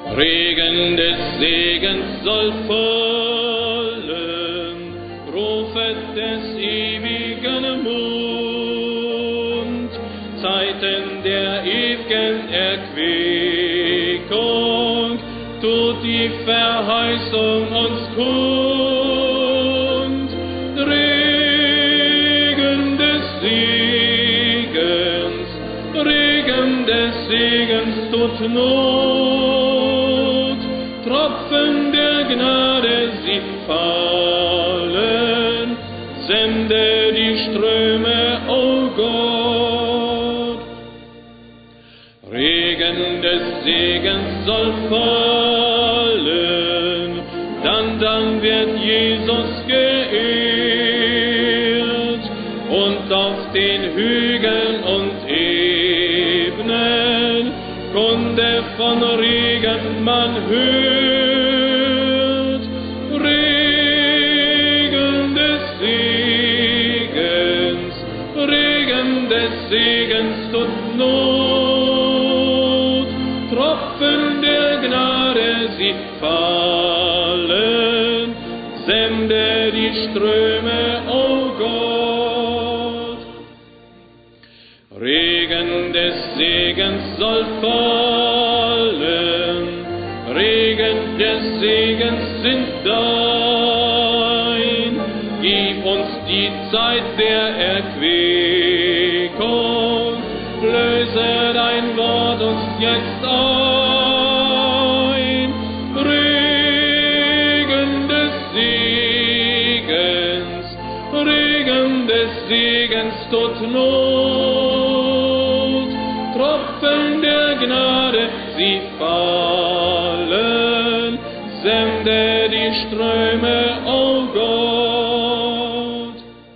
Regen des Segens soll fallen, Prophet des ewigen Mund, Zeiten der ewigen Erquickung, tut die Verheißung uns kund. Regen des Segens tut Not, Tropfen der Gnade sie fallen, sende die Ströme, o Gott. Regen des Segens soll fallen, dann wird Jesus geehrt und auf den Hügeln und Ebenen Kunde von Regen man hört. Regen des Segens tut Not, Tropfen der Gnade sie fallen, sende die Ströme, o Gott. Regen des Segens soll fallen, Regen des Segens sind dein. Gib uns die Zeit der Erquickung, löse dein Wort uns jetzt ein. Regen des Segens tut Not, Tropfen der Gnade sie fallen, sende die Ströme, o Gott.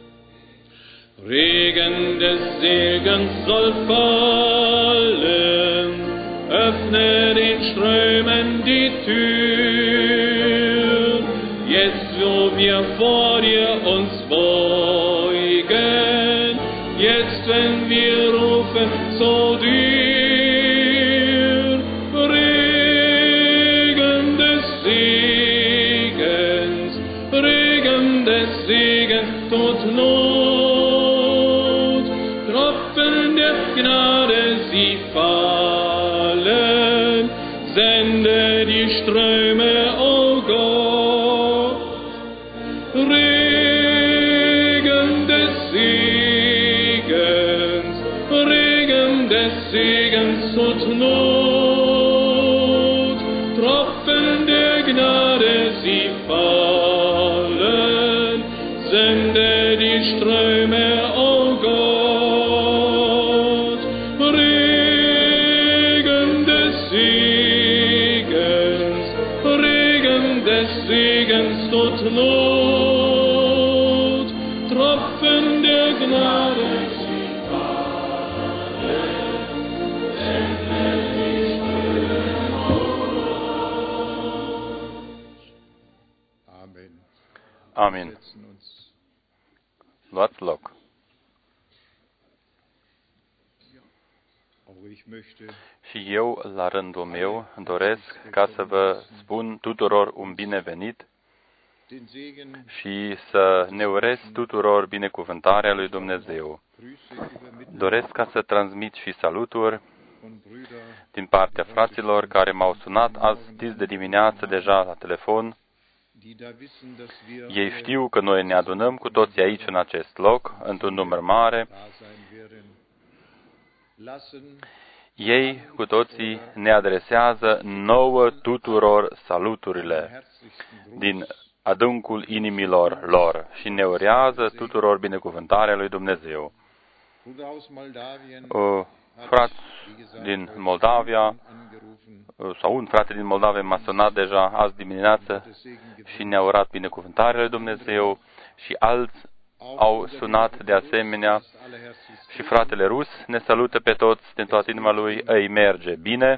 Regen des Segens soll fallen, öffne den Strömen die Tür, jetzt wo wir vor dir uns beugen, jetzt wenn wir rufen zu dir. Regen des Segens tut Not, Tropfen der Gnade sie fallen, sende die Ströme, o Gott. Regen des Segens tut Not, Tropfen der Gnade sie fallen, sende die Ströme, o Gott. Regen des Segens tut Not, Tropfen der Gnade sie fallen, sende die Ströme, o Gott. Amen. Amin. Luați loc. Și eu, la rândul meu, doresc ca să vă spun tuturor un binevenit și să ne urez tuturor binecuvântarea lui Dumnezeu. Doresc ca să transmit și saluturi din partea fraților care m-au sunat azi de dimineață deja la telefon. Ei știu că noi ne adunăm cu toții aici în acest loc, într-un număr mare. Ei cu toții ne adresează nouă tuturor saluturile din adâncul inimilor lor și ne urează tuturor binecuvântarea lui Dumnezeu. Frați din Moldavia, sau un frate din Moldavia m-a sunat deja azi dimineață și ne-a urat binecuvântarea lui Dumnezeu și alți au sunat de asemenea și fratele rus ne salută pe toți din toată inima lui, îi merge bine.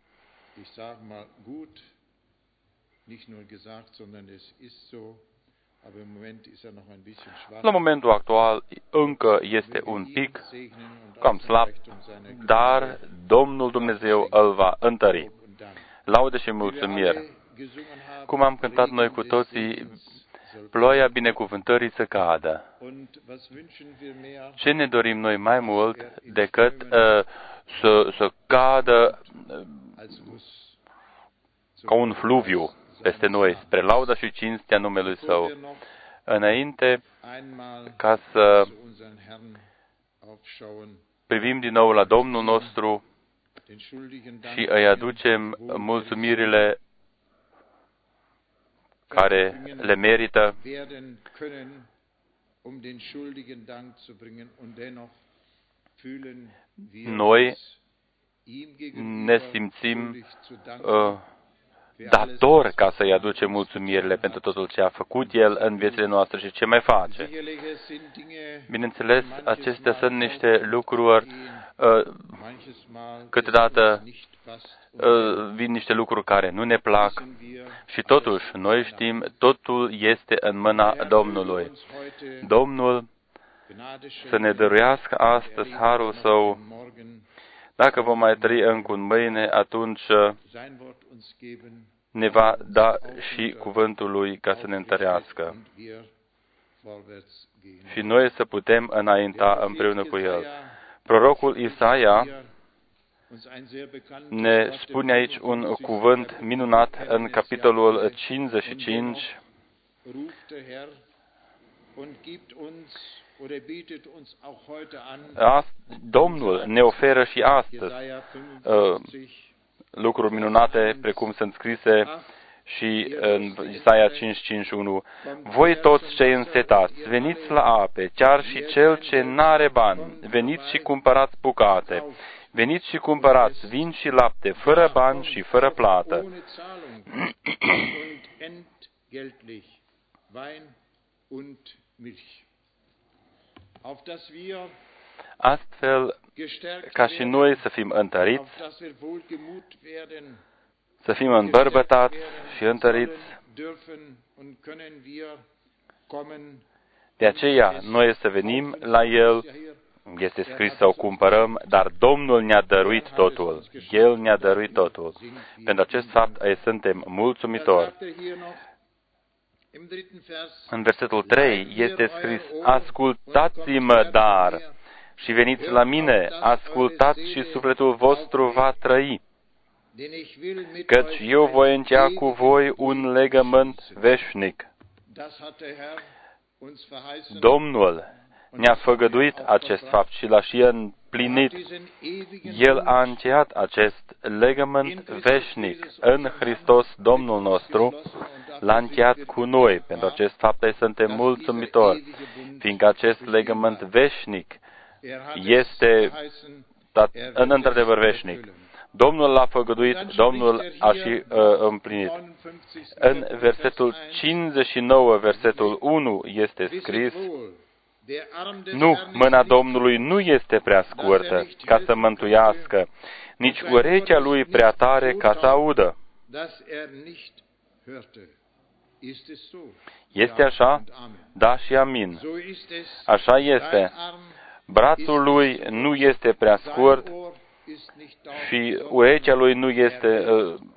La momentul actual încă este un pic cam slab, dar Domnul Dumnezeu îl va întări. Laude și mulțumiri. Cum am cântat noi cu toții, ploaia binecuvântării să cadă. Ce ne dorim noi mai mult decât să cadă ca un fluviu peste noi, spre lauda și cinstea numelui Său. Înainte ca să privim din nou la Domnul nostru și îi aducem mulțumirile care le merită, noi ne simțim dator ca să-i aducem mulțumirile pentru totul ce a făcut El în viețile noastre și ce mai face. Bineînțeles, acestea sunt niște lucruri, câteodată vin niște lucruri care nu ne plac și totuși, noi știm, totul este în mâna Domnului. Domnul să ne dăruiască astăzi harul Său. Dacă vom mai trăi încă un mâine, atunci ne va da și cuvântul Lui ca să ne întărească. Și noi să putem înainta împreună cu El. Prorocul Isaia ne spune aici un cuvânt minunat în capitolul 55. Domnul ne oferă și astăzi lucruri minunate, precum sunt scrise și în Isaia 55:1. Voi toți cei însetați, veniți la ape, chiar și cel ce n-are bani, veniți și cumpărați bucate, veniți și cumpărați vin și lapte, fără bani și fără plată. Astfel, ca și noi să fim întăriți, să fim îmbărbătați și întăriți. De aceea, noi să venim la El, este scris să o cumpărăm, dar Domnul ne-a dăruit totul. El ne-a dăruit totul. Pentru acest fapt, îi suntem mulțumitori. În versetul 3 este scris, ascultați-mă, dar, și veniți la mine, ascultați și sufletul vostru va trăi. Căci eu voi încheia cu voi un legământ veșnic. Domnul ne-a făgăduit acest fapt și l-a și împlinit. El a încheiat acest legământ veșnic în Hristos Domnul nostru, l-a încheiat cu noi. Pentru acest fapt îi suntem mulțumitori, fiindcă acest legământ veșnic este într-adevăr veșnic. Domnul l-a făgăduit, Domnul a și împlinit. În versetul 59, versetul 1, este scris, nu, mâna Domnului nu este prea scurtă ca să mântuiască, nici urechea Lui prea tare ca să audă. Este așa? Da și amin. Așa este. Brațul Lui nu este prea scurt și urechea Lui nu este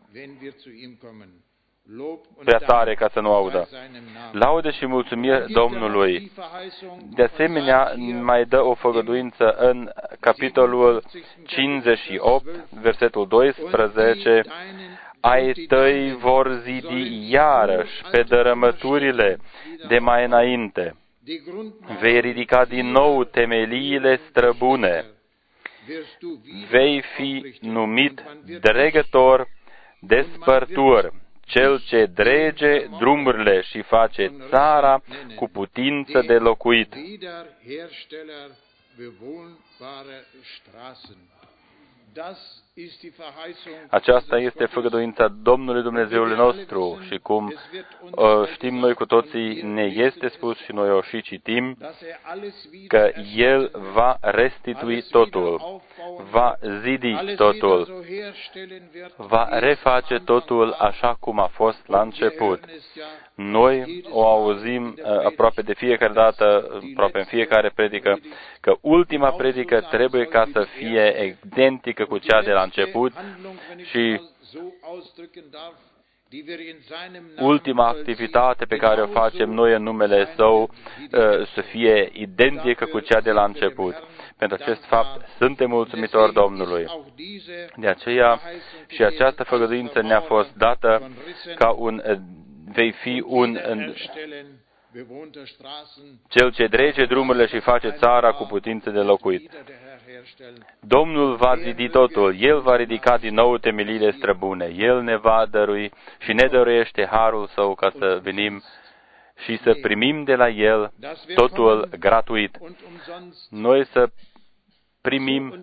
prea tare ca să nu audă. Laude și mulțumiri Domnului. De asemenea, mai dă o făgăduință în capitolul 58, versetul 12, ai tăi vor zidi iarăși pe dărâmăturile de mai înainte. Vei ridica din nou temeliile străbune. Vei fi numit dregător, despărtur, cel ce drege drumurile și face țara cu putință de locuit. Aceasta este făgăduința Domnului Dumnezeului nostru și cum știm noi cu toții, ne este spus și noi o și citim, că El va restitui totul, va zidi totul, va reface totul așa cum a fost la început. Noi o auzim aproape de fiecare dată, aproape în fiecare predică, că ultima predică trebuie ca să fie identică cu cea de la început și ultima activitate pe care o facem noi în numele Său să fie identică cu cea de la început. Pentru acest fapt suntem mulțumitori Domnului. De aceea și această făgăduință ne-a fost dată ca vei fi cel ce drege drumurile și face țara cu putință de locuit. Domnul va zidi totul, El va ridica din nou temeliile străbune, El ne va dărui și ne dăruiește harul Său ca să venim și să primim de la El totul gratuit. Noi să primim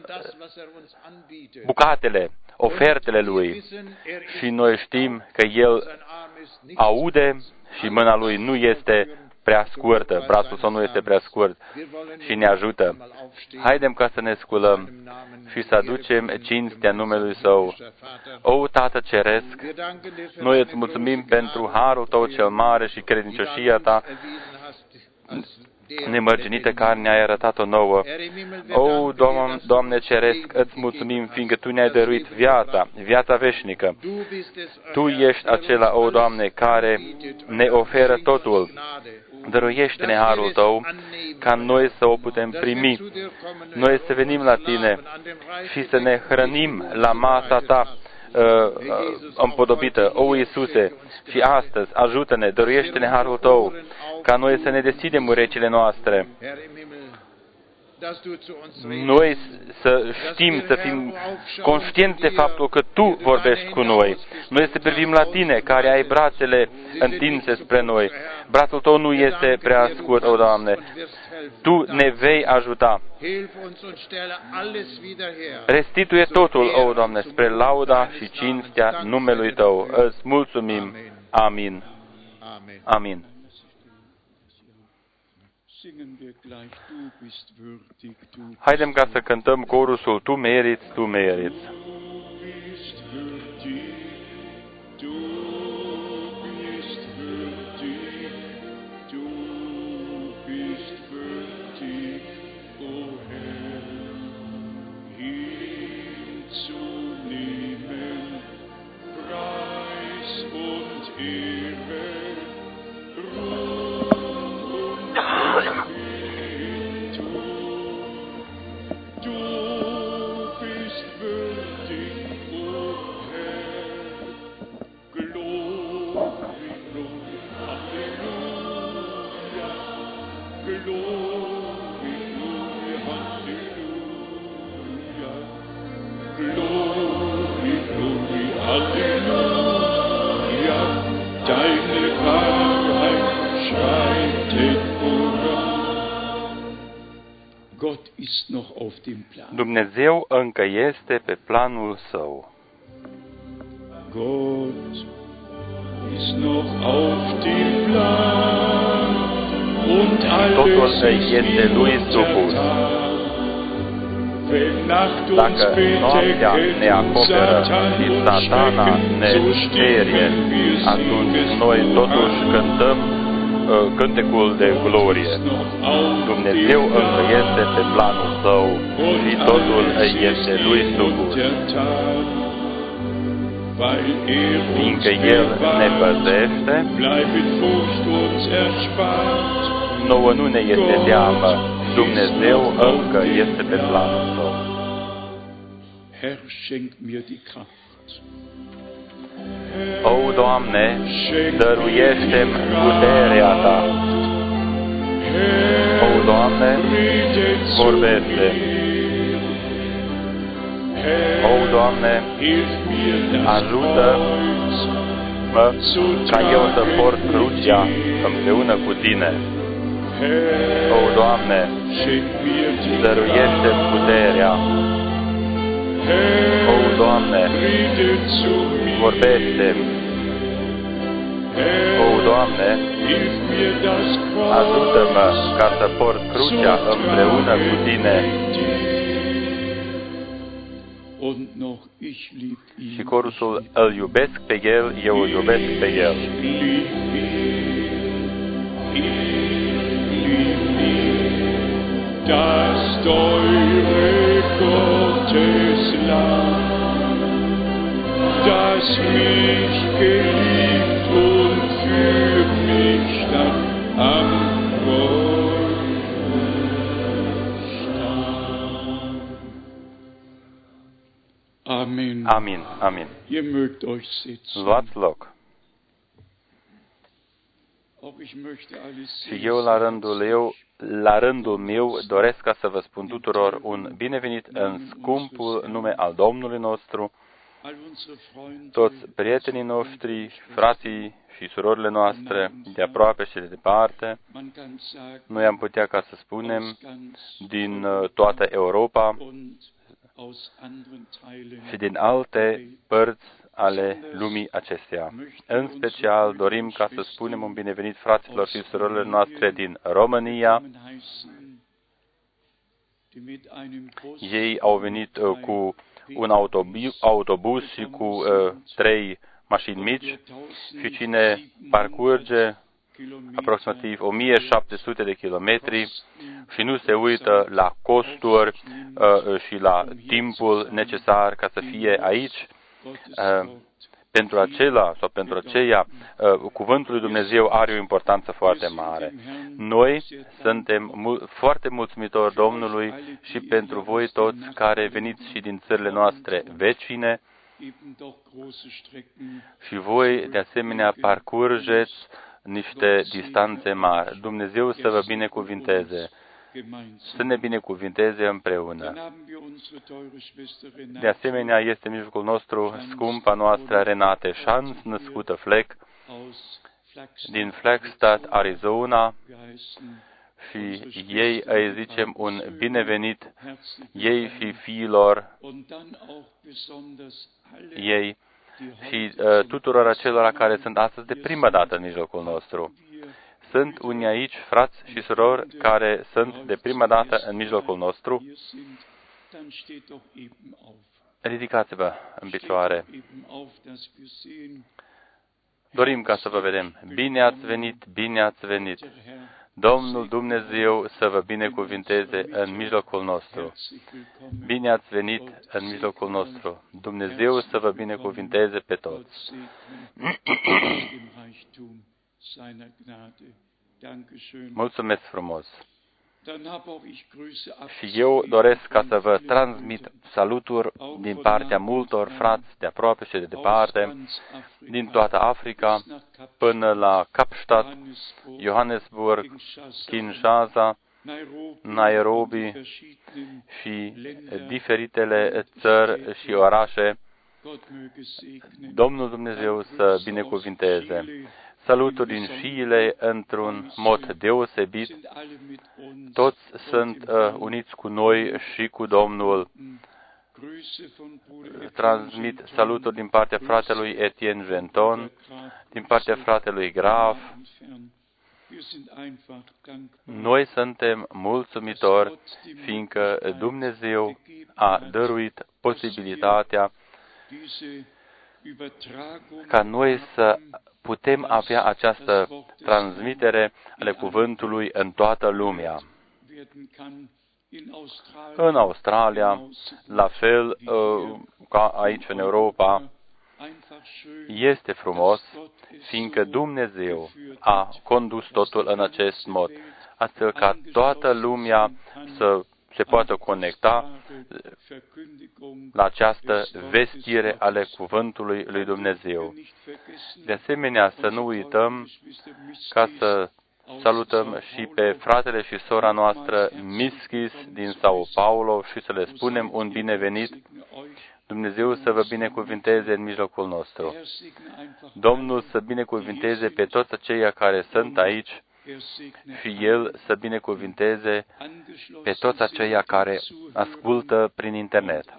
bucatele, ofertele Lui și noi știm că El aude și mâna Lui nu este prea scurtă, brațul Său nu este prea scurt și ne ajută. Haidem ca să ne sculăm și să aducem cinstea numelui Său. O, Tată Ceresc, noi îți mulțumim pentru harul Tău cel mare și credincioșia Ta nemărginită care ne-ai arătat-o nouă. O, Doamne Ceresc, îți mulțumim, fiindcă Tu ne-ai dăruit viața veșnică. Tu ești acela, o, Doamne, care ne oferă totul. Dăruiește-ne harul Tău, ca noi să o putem primi. Noi să venim la Tine și să ne hrănim la masa Ta împodobită. O, Iisuse, și astăzi ajută-ne, dăruiește-ne harul Tău, ca noi să ne deschidem urechile noastre. Noi să știm, să fim conștienți de faptul că Tu vorbești cu noi. Noi să privim la Tine, care ai brațele întinse spre noi. Brațul Tău nu este prea scurt, o, Doamne. Tu ne vei ajuta. Restituie totul, o, Doamne, spre lauda și cinstea numelui Tău. Îți mulțumim. Amin. Amin. Haidem ca să cântăm corusul Tu meriți, Tu meriți. Dumnezeu încă este pe planul Său. Totul este Lui supus. Dacă noaptea ne acoperă și Satana ne sperie, atunci noi totuși cântăm cântecul de glorie. Dumnezeu încă este pe planul Său și totul este Lui supus. Fiindcă El ne păzește, nouă nu ne este teamă. Dumnezeu încă este pe planul Său. O, Doamne, dăruiește-mi puterea Ta. O, Doamne, vorbește. O, Doamne, ajută-mă ca eu să port crucea împreună cu Tine. O, Doamne, dăruiește-mi puterea. O, Doamne, vorbește-mi. O, Doamne, ajută-mă ca să port crucea împreună cu Tine. Și corusul, îl iubesc pe El, eu îl iubesc pe El. Das teure Gottesland hast mich geliebt und für mich dann am Kreuz starb. Amen. Amin, amin. Ihr mögt euch sitzen. Luați loc. Auch ich möchte alles Și eu, la rândul meu, doresc ca să vă spun tuturor un binevenit în scumpul nume al Domnului nostru, toți prietenii noștri, frații și surorile noastre, de aproape și de departe. Noi am putea ca să spunem din toată Europa și din alte părți ale lumii acesteia. În special dorim ca să spunem un binevenit fraților și surorilor noastre din România. Ei au venit cu un autobuz și cu 3 mașini mici și cine parcurge aproximativ 1700 de kilometri și nu se uită la costuri și la timpul necesar ca să fie aici, pentru acela sau pentru aceea, cuvântul lui Dumnezeu are o importanță foarte mare. Noi suntem foarte mulțumitori Domnului și pentru voi toți care veniți și din țările noastre vecine și voi, de asemenea, parcurgeți niște distanțe mari. Dumnezeu să vă binecuvinteze, să ne binecuvinteze împreună. De asemenea, este în mijlocul nostru scumpa noastră Renate Schanz, născută Fleck, din Flagstaff, Arizona, și ei îi zicem un binevenit, ei și fiilor ei și tuturor acelora care sunt astăzi de prima dată în mijlocul nostru. Sunt unii aici, frați și surori, care sunt de prima dată în mijlocul nostru. Ridicați-vă în picioare. Dorim ca să vă vedem. Bine ați venit, bine ați venit. Domnul Dumnezeu să vă binecuvinteze în mijlocul nostru. Bine ați venit în mijlocul nostru. Dumnezeu să vă binecuvinteze pe toți. Mulțumesc frumos. Și eu doresc ca să vă transmit saluturi din partea multor frați de aproape și de departe, din toată Africa, până la Kapstadt, Johannesburg, Kinshasa, Nairobi și diferitele țări și orașe. Domnul Dumnezeu să binecuvinteze. Saluturi din Chile într-un mod deosebit. Toți sunt uniți cu noi și cu Domnul. Transmit saluturi din partea fratelui Etienne Genton, din partea fratelui Graf. Noi suntem mulțumitori, fiindcă Dumnezeu a dăruit posibilitatea ca noi să putem avea această transmitere ale cuvântului în toată lumea. În Australia, la fel ca aici în Europa, este frumos, fiindcă Dumnezeu a condus totul în acest mod, astfel ca toată lumea să se poată conecta la această vestire ale cuvântului lui Dumnezeu. De asemenea, să nu uităm ca să salutăm și pe fratele și sora noastră Miskis din Sao Paulo și să le spunem un binevenit. Dumnezeu să vă binecuvinteze în mijlocul nostru. Domnul să binecuvinteze pe toți aceia care sunt aici și El să binecuvinteze pe toți aceia care ascultă prin internet.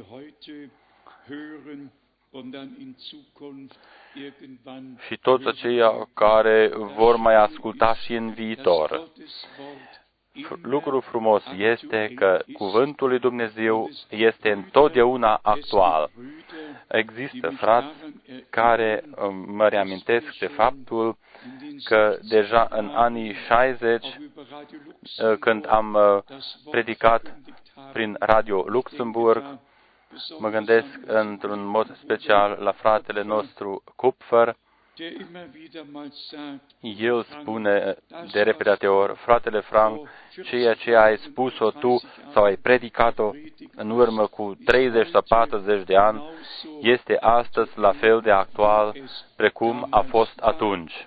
Și toți aceia care vor mai asculta și în viitor. Lucru frumos este că cuvântul lui Dumnezeu este întotdeauna actual. Există frați care mă reamintesc de faptul că deja în anii 60, când am predicat prin Radio Luxemburg, Mă gândesc într-un mod special la fratele nostru Kupfer. El spune de repetate ori, fratele Frank, ceea ce ai spus-o tu sau ai predicat-o în urmă cu 30 sau 40 de ani, este astăzi la fel de actual precum a fost atunci.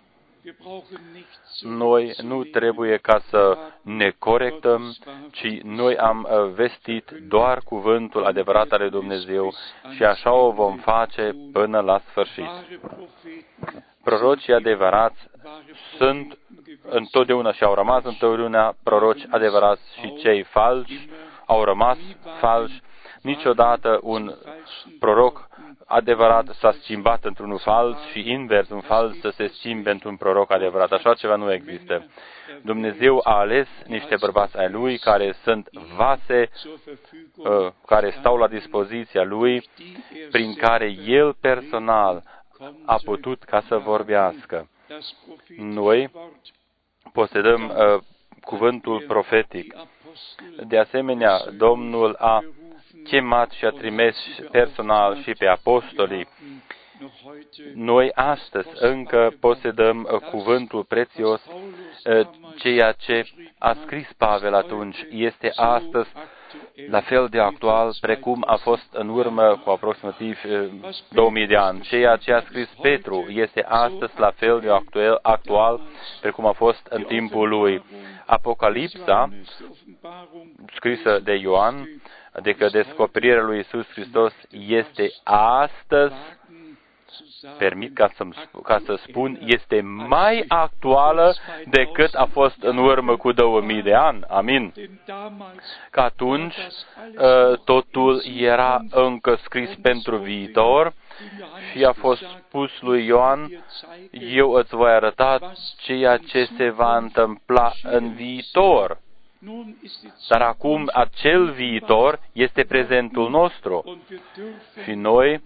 Noi nu trebuie ca să ne corectăm, ci noi am vestit doar cuvântul adevărat al lui Dumnezeu și așa o vom face până la sfârșit. Prorocii adevărați sunt întotdeauna și au rămas întotdeauna proroci adevărați și cei falși au rămas falși. Niciodată un proroc adevărat s-a schimbat într-unul fals și invers, un fals să se schimbe într-un proroc adevărat. Așa ceva nu există. Dumnezeu a ales niște bărbați ai Lui care sunt vase, care stau la dispoziția Lui, prin care El personal a putut ca să vorbească. Noi posedăm cuvântul profetic. De asemenea, Domnul a chemat și a trimis personal și pe apostolii. Noi astăzi încă posedăm cuvântul prețios, ceea ce a scris Pavel atunci este astăzi la fel de actual precum a fost în urmă cu aproximativ 2000 de ani. Ceea ce a scris Petru este astăzi la fel de actual precum a fost în timpul lui. Apocalipsa, scrisă de Ioan, adică descoperirea lui Iisus Hristos, este astăzi, permit ca să spun, este mai actuală decât a fost în urmă cu 2000 de ani. Amin. Că atunci totul era încă scris pentru viitor și a fost spus lui Ioan, eu îți voi arăta ceea ce se va întâmpla în viitor. Dar acum acel viitor este prezentul nostru și noi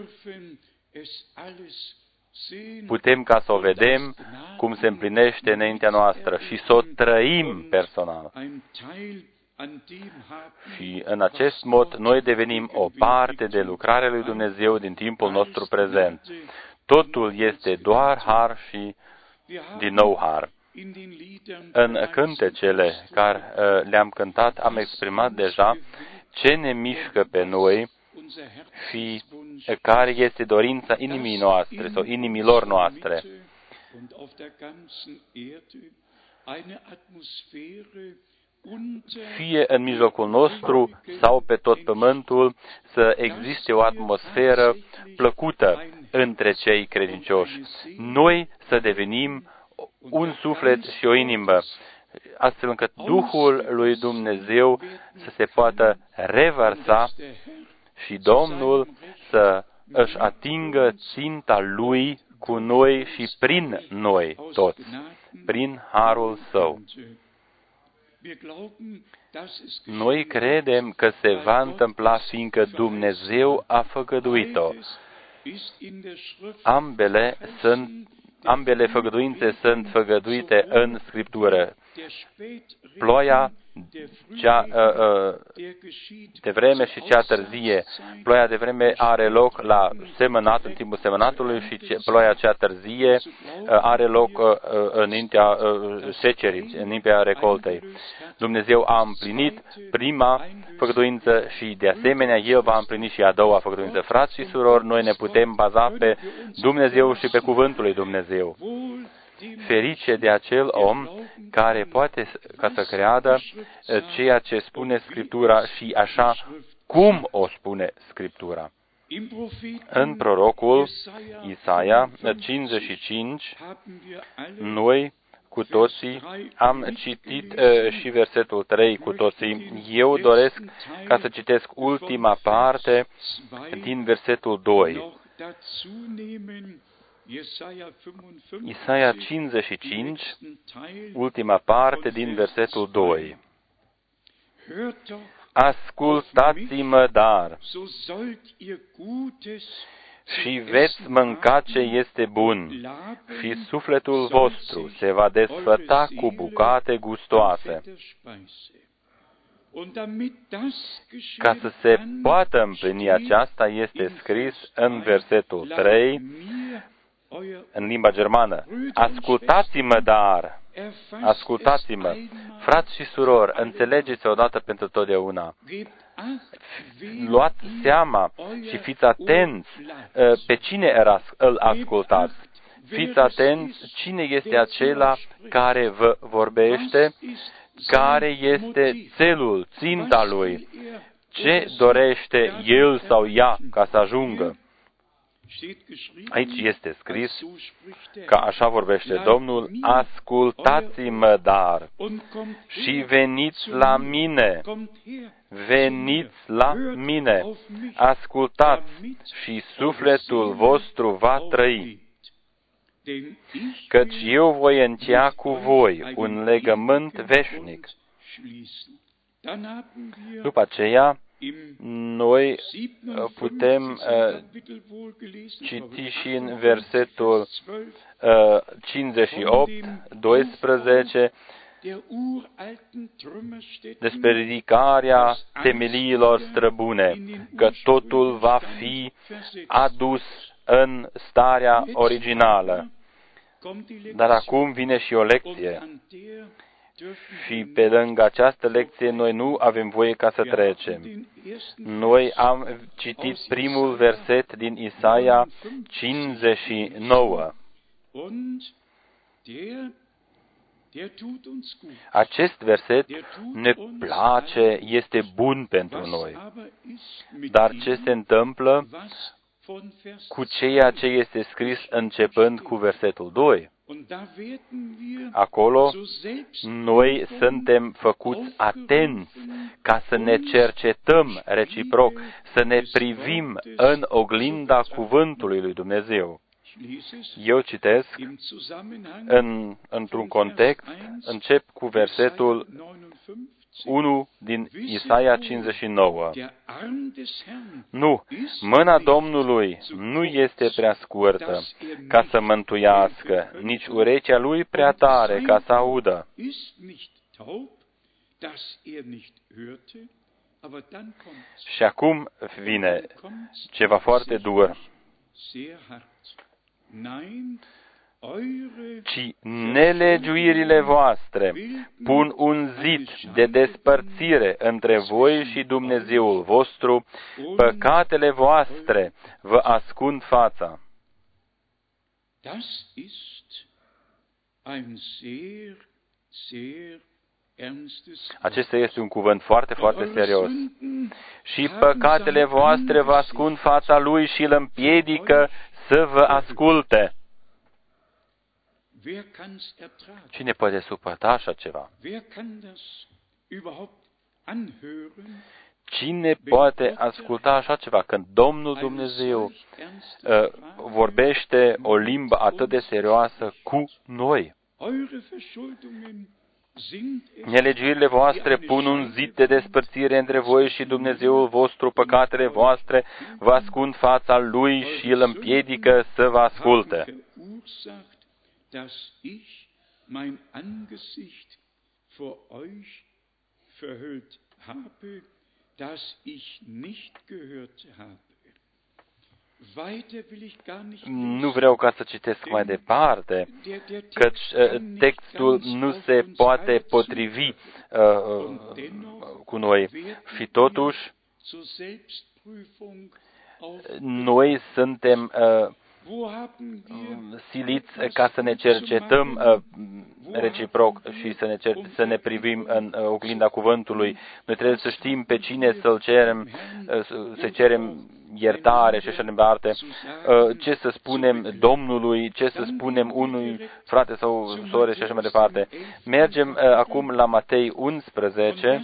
putem ca să o vedem cum se împlinește înaintea noastră și să o trăim personal. Și în acest mod noi devenim o parte de lucrarea lui Dumnezeu din timpul nostru prezent. Totul este doar har și din nou har. În cântecele care le-am cântat am exprimat deja ce ne mișcă pe noi și care este dorința inimii noastre sau inimilor noastre. Fie în mijlocul nostru sau pe tot pământul să existe o atmosferă plăcută între cei credincioși. Noi să devenim un suflet și o inimă, astfel încât Duhul lui Dumnezeu să se poată revărsa și Domnul să își atingă ținta Lui cu noi și prin noi toți, prin harul Său. Noi credem că se va întâmpla fiindcă Dumnezeu a făgăduit-o. Ambele făgăduințe sunt făgăduite în Scriptură. Ploaia cea de vreme și cea târzie. Ploaia de vreme are loc la semănat, în timpul semănatului, și ploaia cea târzie are loc înaintea secerii, înaintea recoltei. Dumnezeu a împlinit prima făgăduință și de asemenea El va împlini și a doua făgăduință. Frați și surori, noi ne putem baza pe Dumnezeu și pe cuvântul lui Dumnezeu. Ferice de acel om care poate ca să creadă ceea ce spune Scriptura și așa cum o spune Scriptura. În prorocul Isaia 55, noi cu toții am citit și versetul 3 cu toții. Eu doresc ca să citesc ultima parte din versetul 2. Isaia 55, ultima parte din versetul 2. Ascultați-mă, dar, și veți mânca ce este bun, și sufletul vostru se va desfăta cu bucate gustoase. Ca să se poată împlini aceasta, este scris în versetul 3, în limba germană: ascultați-mă, dar, ascultați-mă, frați și surori, înțelegeți odată pentru totdeauna. Luați seama și fiți atenți pe cine îl ascultați. Fiți atenți cine este acela care vă vorbește, care este țelul, ținta lui, ce dorește el sau ea ca să ajungă. Aici este scris că așa vorbește Domnul: ascultați-mă, dar, și veniți la mine, veniți la mine, ascultați și sufletul vostru va trăi. Căci eu voi încheia cu voi un legământ veșnic. După aceea, noi putem citi și în versetul 58, 12, despre ridicarea temeliilor străbune, că totul va fi adus în starea originală. Dar acum vine și o lecție. Și pe lângă această lecție noi nu avem voie ca să trecem. Noi am citit primul verset din Isaia 59. Acest verset ne place, este bun pentru noi. Dar ce se întâmplă cu ceea ce este scris începând cu versetul 2? Acolo noi suntem făcuți atenți ca să ne cercetăm reciproc, să ne privim în oglinda cuvântului lui Dumnezeu. Eu citesc într-un context, încep cu versetul 1 din Isaia 59. Nu, mâna Domnului nu este prea scurtă ca să mântuiască, nici urechea lui prea tare ca să audă. Și acum vine ceva foarte dur. Ci nelegiuirile voastre pun un zid de despărțire între voi și Dumnezeul vostru, păcatele voastre vă ascund fața. Acesta este un cuvânt foarte, foarte serios. Și păcatele voastre vă ascund fața lui și îl împiedică să vă asculte. Cine poate suporta așa ceva? Cine poate asculta așa ceva când Domnul Dumnezeu vorbește o limbă atât de serioasă cu noi? Nelegiuirile voastre pun un zid de despărțire între voi și Dumnezeul vostru, păcatele voastre vă ascund fața lui și îl împiedică să vă asculte. Dass ich mein Angesicht vor euch verhüllt habe, dass ich nicht gehört habe. Nu vreau ca să citesc mai departe, căci textul nu se poate potrivi cu noi. Și totuși, noi suntem siliți ca să ne cercetăm reciproc și să ne privim în oglinda cuvântului. Noi trebuie să știm pe cine să-l cerem, să cerem iertare și așa mai departe, ce să spunem Domnului, ce să spunem unui frate sau sore și așa mai departe. Mergem acum la Matei 11.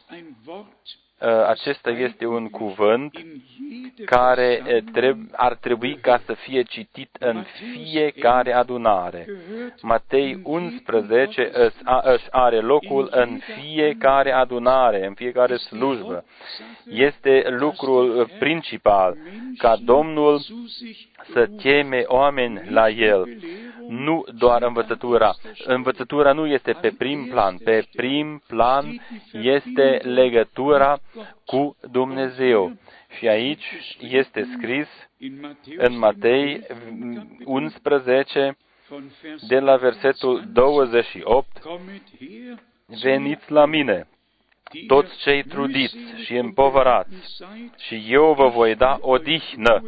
Acesta este un cuvânt care ar trebui ca să fie citit în fiecare adunare. Matei 11 își are locul în fiecare adunare, în fiecare slujbă. Este lucrul principal ca Domnul să cheme oameni la El, nu doar învățătura. Învățătura nu este pe prim plan. Pe prim plan este legătura cu Dumnezeu. Și aici este scris în Matei 11, de la versetul 28, veniți la mine, toți cei trudiți și împovărați, și eu vă voi da odihnă.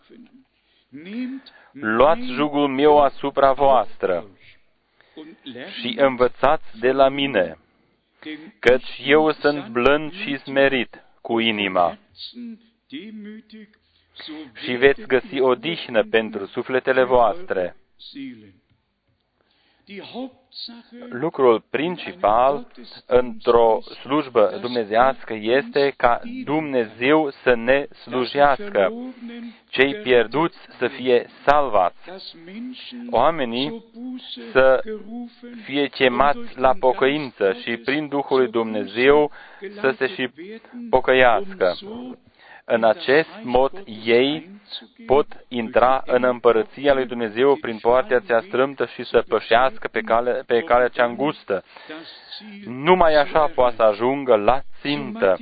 Luați jugul meu asupra voastră și învățați de la mine, căci eu sunt blând și smerit cu inima, și veți găsi odihnă pentru sufletele voastre. Lucrul principal într-o slujbă dumnezeiască este ca Dumnezeu să ne slujească, cei pierduți să fie salvați, oamenii să fie chemați la pocăință și prin Duhul lui Dumnezeu să se și pocăiască. În acest mod, ei pot intra în împărăția lui Dumnezeu prin poarta cea strâmtă și să pășească pe calea cea îngustă. Numai așa poate să ajungă la țintă.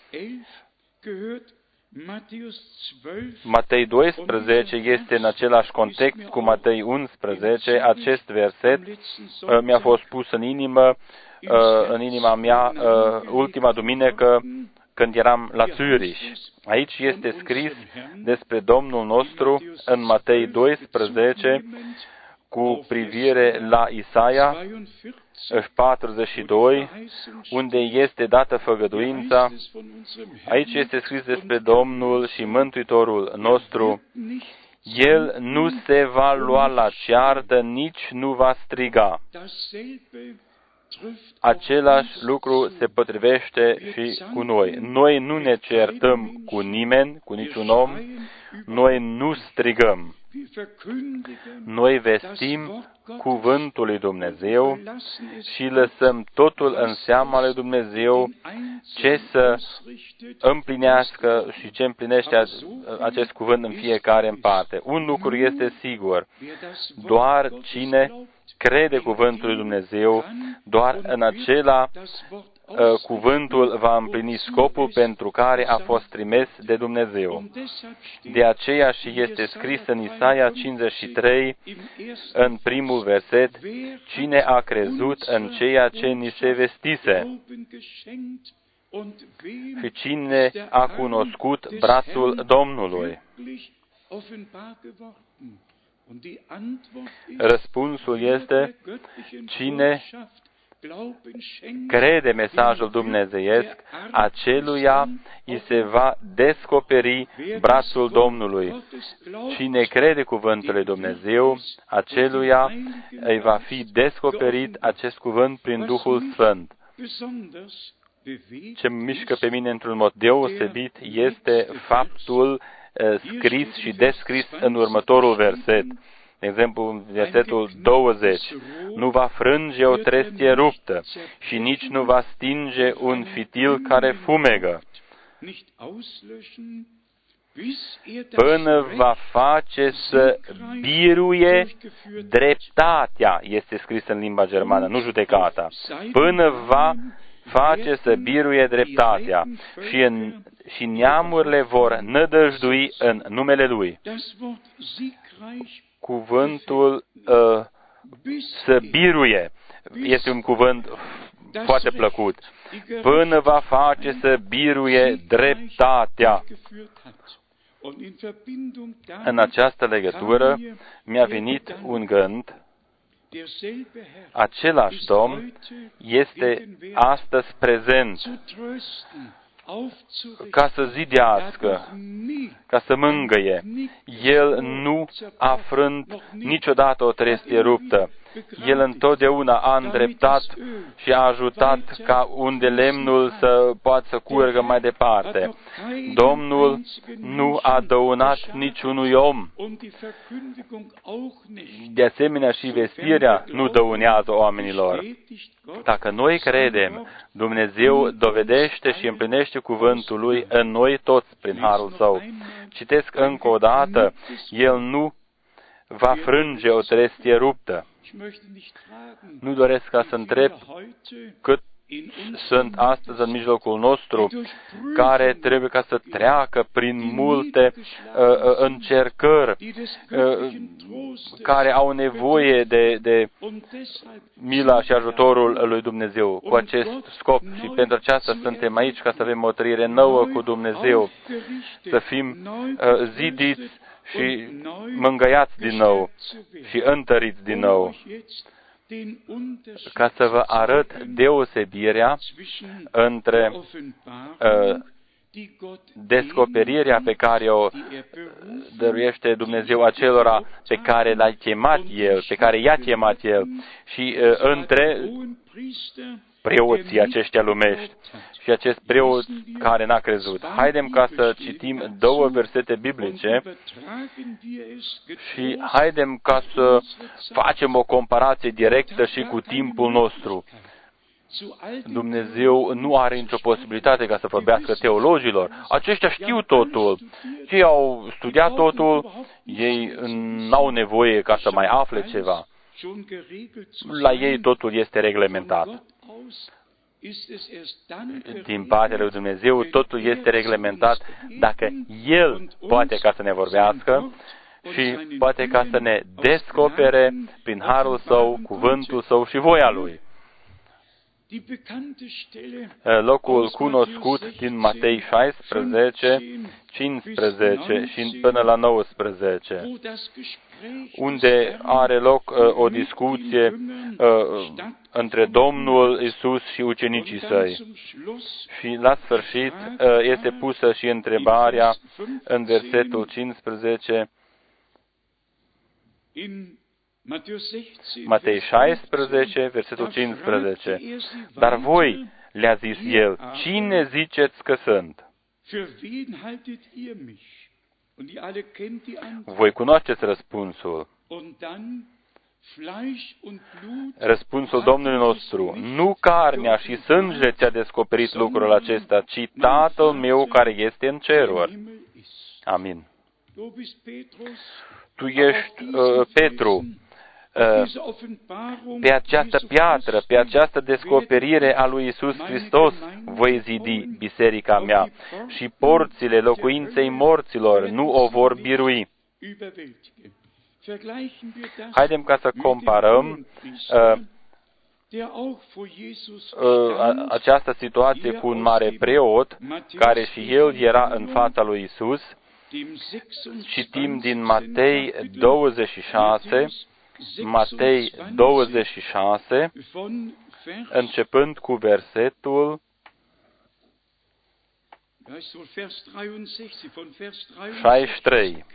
Matei 12 este în același context cu Matei 11. Acest verset mi-a fost pus în inima mea ultima duminică când eram la Zürich. Aici este scris despre Domnul nostru în Matei 12 cu privire la Isaia 42, unde este dată făgăduința. Aici este scris despre Domnul și Mântuitorul nostru. El nu se va lua la ceartă, nici nu va striga. Același lucru se potrivește și cu noi. Noi nu ne certăm cu nimeni, cu niciun om, noi nu strigăm. Noi vestim cuvântul lui Dumnezeu și lăsăm totul în seama lui Dumnezeu, ce să împlinească și ce împlinește acest cuvânt în fiecare în parte. Un lucru este sigur, doar cine crede cuvântul lui Dumnezeu, doar în acela cuvântul va împlini scopul pentru care a fost trimis de Dumnezeu. De aceea și este scris în Isaia 53, în primul verset, cine a crezut în ceea ce ni se vestise și cine a cunoscut brațul Domnului. Răspunsul este, cine crede mesajul dumnezeiesc, aceluia îi se va descoperi brațul Domnului. Cine crede cuvântul lui Dumnezeu, aceluia îi va fi descoperit acest cuvânt prin Duhul Sfânt. Ce mișcă pe mine într-un mod deosebit este faptul scris și descris în următorul verset. De exemplu, versetul 20, nu va frânge o trestie ruptă și nici nu va stinge un fitil care fumegă, până va face să biruie dreptatea, este scris în limba germană, nu judecata, până va face să biruie dreptatea și neamurile vor nădăjdui în numele Lui. Cuvântul să biruie este un cuvânt foarte plăcut. Până va face să biruie dreptatea. În această legătură mi-a venit un gând. Același Domn este astăzi prezent ca să zidească, ca să mângâie. El nu a frânt niciodată o trestie ruptă. El întotdeauna a îndreptat și a ajutat ca unde lemnul să poată să curgă mai departe. Domnul nu a dăunat niciunui om. De asemenea și vestirea nu dăunează oamenilor. Dacă noi credem, Dumnezeu dovedește și împlinește cuvântul Lui în noi toți prin harul Său. Citesc încă o dată, El nu va frânge o trestie ruptă. Nu doresc ca să întreb cât sunt astăzi în mijlocul nostru, care trebuie ca să treacă prin multe încercări, care au nevoie de mila și ajutorul lui Dumnezeu. Cu acest scop și pentru aceasta suntem aici, ca să avem o trăire nouă cu Dumnezeu, să fim zidiți și mângâiați din nou și întăriți din nou, ca să vă arăt deosebirea între descoperirea pe care o dăruiește Dumnezeu acelora pe care l-a chemat El, pe care i-a chemat El, și între preoții aceștia lumești și acest preot care n-a crezut. Haidem ca să citim două versete biblice și haidem ca să facem o comparație directă și cu timpul nostru. Dumnezeu nu are nicio posibilitate ca să vorbească teologilor. Aceștia știu totul. Ei au studiat totul, ei n-au nevoie ca să mai afle ceva. La ei totul este reglementat. Din partea lui Dumnezeu totul este reglementat dacă El poate ca să ne vorbească și poate ca să ne descopere prin harul Său, cuvântul Său și voia Lui. Locul cunoscut din Matei 16, 15 și până la 19, unde are loc o discuție între Domnul Iisus și ucenicii Săi. Și la sfârșit este pusă și întrebarea în versetul 15, Matei 16, versetul 15. Dar voi, le-a zis El, cine ziceți că sunt? Voi cunoașteți răspunsul. Răspunsul Domnului nostru: nu carnea și sângele ți-a descoperit lucrul acesta, ci Tatăl meu care este în ceruri. Amin. Tu ești Petru. Pe această piatră, pe această descoperire a lui Iisus Hristos voi zidi biserica mea și porțile locuinței morților nu o vor birui. Haidem ca să comparăm această situație cu un mare preot, care și el era în fața lui Iisus. Citim din Matei 26, Matei 26, începând cu versetul 63.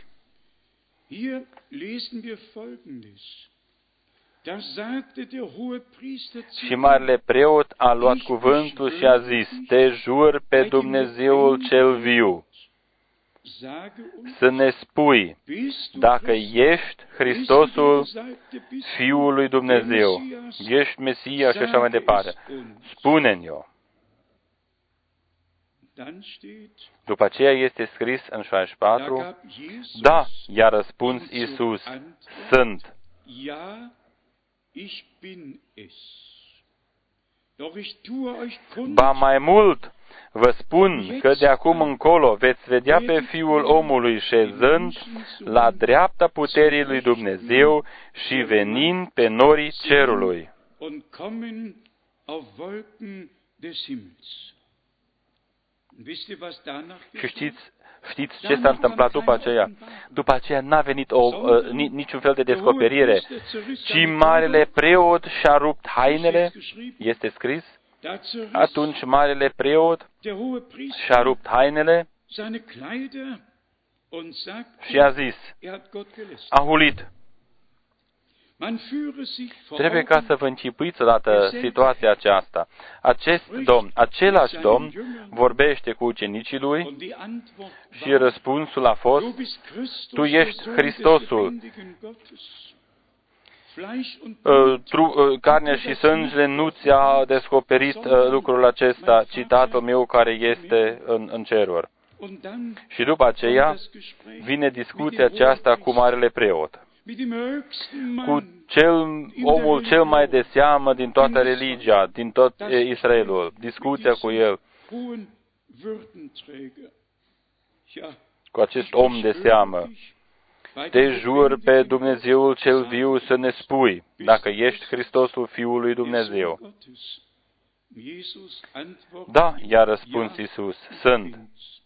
Și marele preot a luat cuvântul și a zis: te jur pe Dumnezeul cel viu, să ne spui dacă ești Hristosul, Fiul lui Dumnezeu, ești Mesia și așa mai departe. Spune-ne-o. După aceea este scris în 64, da, i-a răspuns Iisus, sunt. Ba mai mult, vă spun că de acum încolo veți vedea pe Fiul omului șezând la dreapta puterii lui Dumnezeu și venind pe norii cerului. Și știți ce s-a întâmplat după aceea? După aceea n-a venit niciun fel de descoperire, ci marele preot și-a rupt hainele, este scris. Atunci marele preot și-a rupt hainele și a zis, a hulit. Trebuie ca să vă închipuiți odată situația aceasta. Acest Domn, același Domn, vorbește cu ucenicii lui și răspunsul a fost: tu ești Hristosul. Carnea și sângele nu ți-a descoperit lucrul acesta, ci Tatăl meu care este în ceruri. Și după aceea vine discuția aceasta cu marele preot. cu omul cel mai de seamă din toată religia, din tot Israelul, discuția cu el, cu acest om de seamă. Te jur pe Dumnezeul cel viu să ne spui dacă ești Hristosul Fiul lui Dumnezeu. Da, i-a răspuns Iisus, sunt.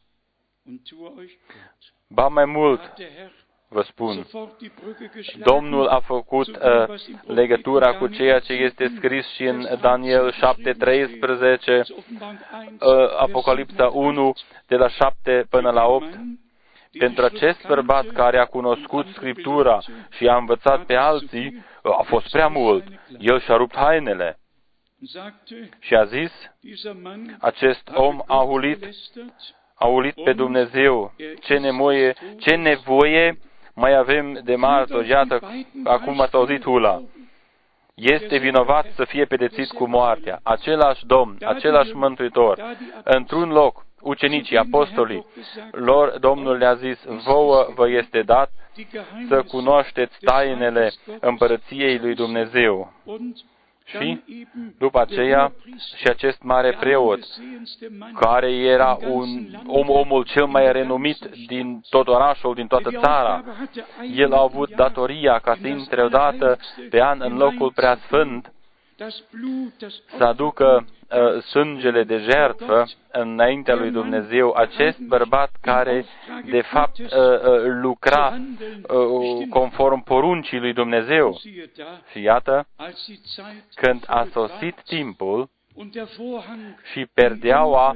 Ba mai mult, vă spun, Domnul a făcut legătura cu ceea ce este scris și în Daniel 7:13, Apocalipsa 1, de la 7 până la 8, pentru acest bărbat care a cunoscut Scriptura și a învățat pe alții, a fost prea mult. El și-a rupt hainele și a zis, acest om a hulit pe Dumnezeu. Ce nevoie mai avem de martori? Iată, acum ați auzit hula. Este vinovat să fie pedepsit cu moartea. Același Domn, același Mântuitor, într-un loc, ucenicii, apostolii, lor Domnul le-a zis, vouă vă este dat să cunoașteți tainele împărăției lui Dumnezeu. Și, după aceea, și acest mare preot, care era omul cel mai renumit din tot orașul, din toată țara, el a avut datoria ca să intre odată pe an în locul preasfânt, să aducă sângele de jertfă înaintea lui Dumnezeu, acest bărbat care, de fapt, lucra conform poruncii lui Dumnezeu. Și iată, când a sosit timpul și perdeaua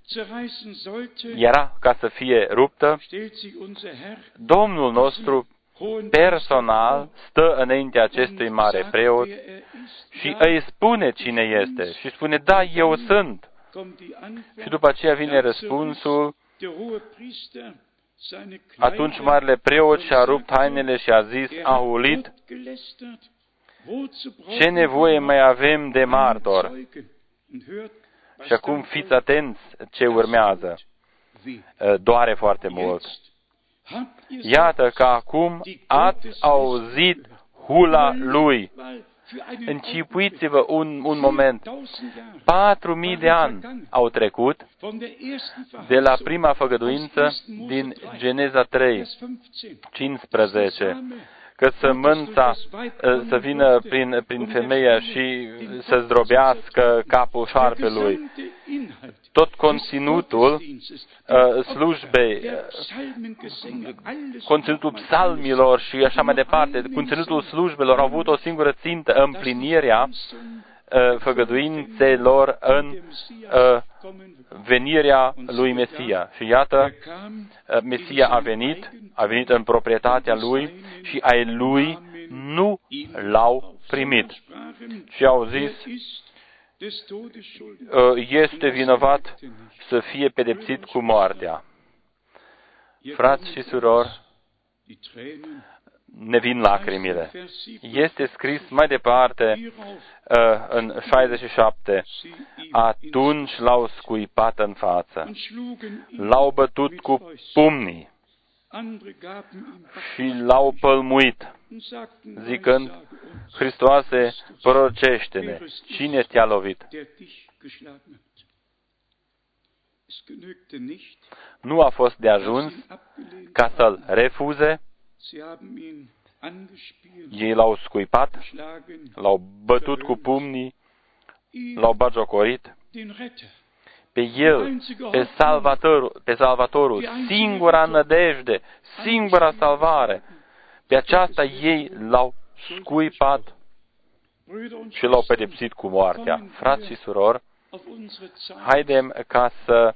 era ca să fie ruptă, Domnul nostru personal stă înaintea acestui mare preot și îi spune cine este. Și spune, da, eu sunt. Și după aceea vine răspunsul. Atunci marele preot și-a rupt hainele și a zis, a hulit, ce nevoie mai avem de martor? Și acum fiți atenți ce urmează. Doare foarte mult. Iată că acum ați auzit hula lui. Închipuiți-vă un moment. 4.000 de ani au trecut de la prima făgăduință din Geneza 3, 15, că sămânța să vină prin femeie și să zdrobească capul șarpelui. Tot conținutul slujbei, conținutul psalmilor și așa mai departe, conținutul slujbelor au avut o singură țintă, împlinirea făgăduințelor în venirea lui Mesia. Și iată, Mesia a venit în proprietatea lui și ai lui nu l-au primit. Și au zis, este vinovat să fie pedepsit cu moartea. Frați și surori, ne vin lacrimile. Este scris mai departe în 67. Atunci l-au scuipat în față, l-au bătut cu pumnii și l-au pălmuit, zicând, Hristoase, prorocește-ne, cine te-a lovit? Nu a fost de ajuns ca să-l refuze. Ei l-au scuipat, l-au bătut cu pumnii, l-au bagiocorit. Pe el, pe Salvatorul, singura nădejde, singura salvare, pe aceasta ei l-au scuipat și l-au pedepsit cu moartea. Frați și surori, haidem ca să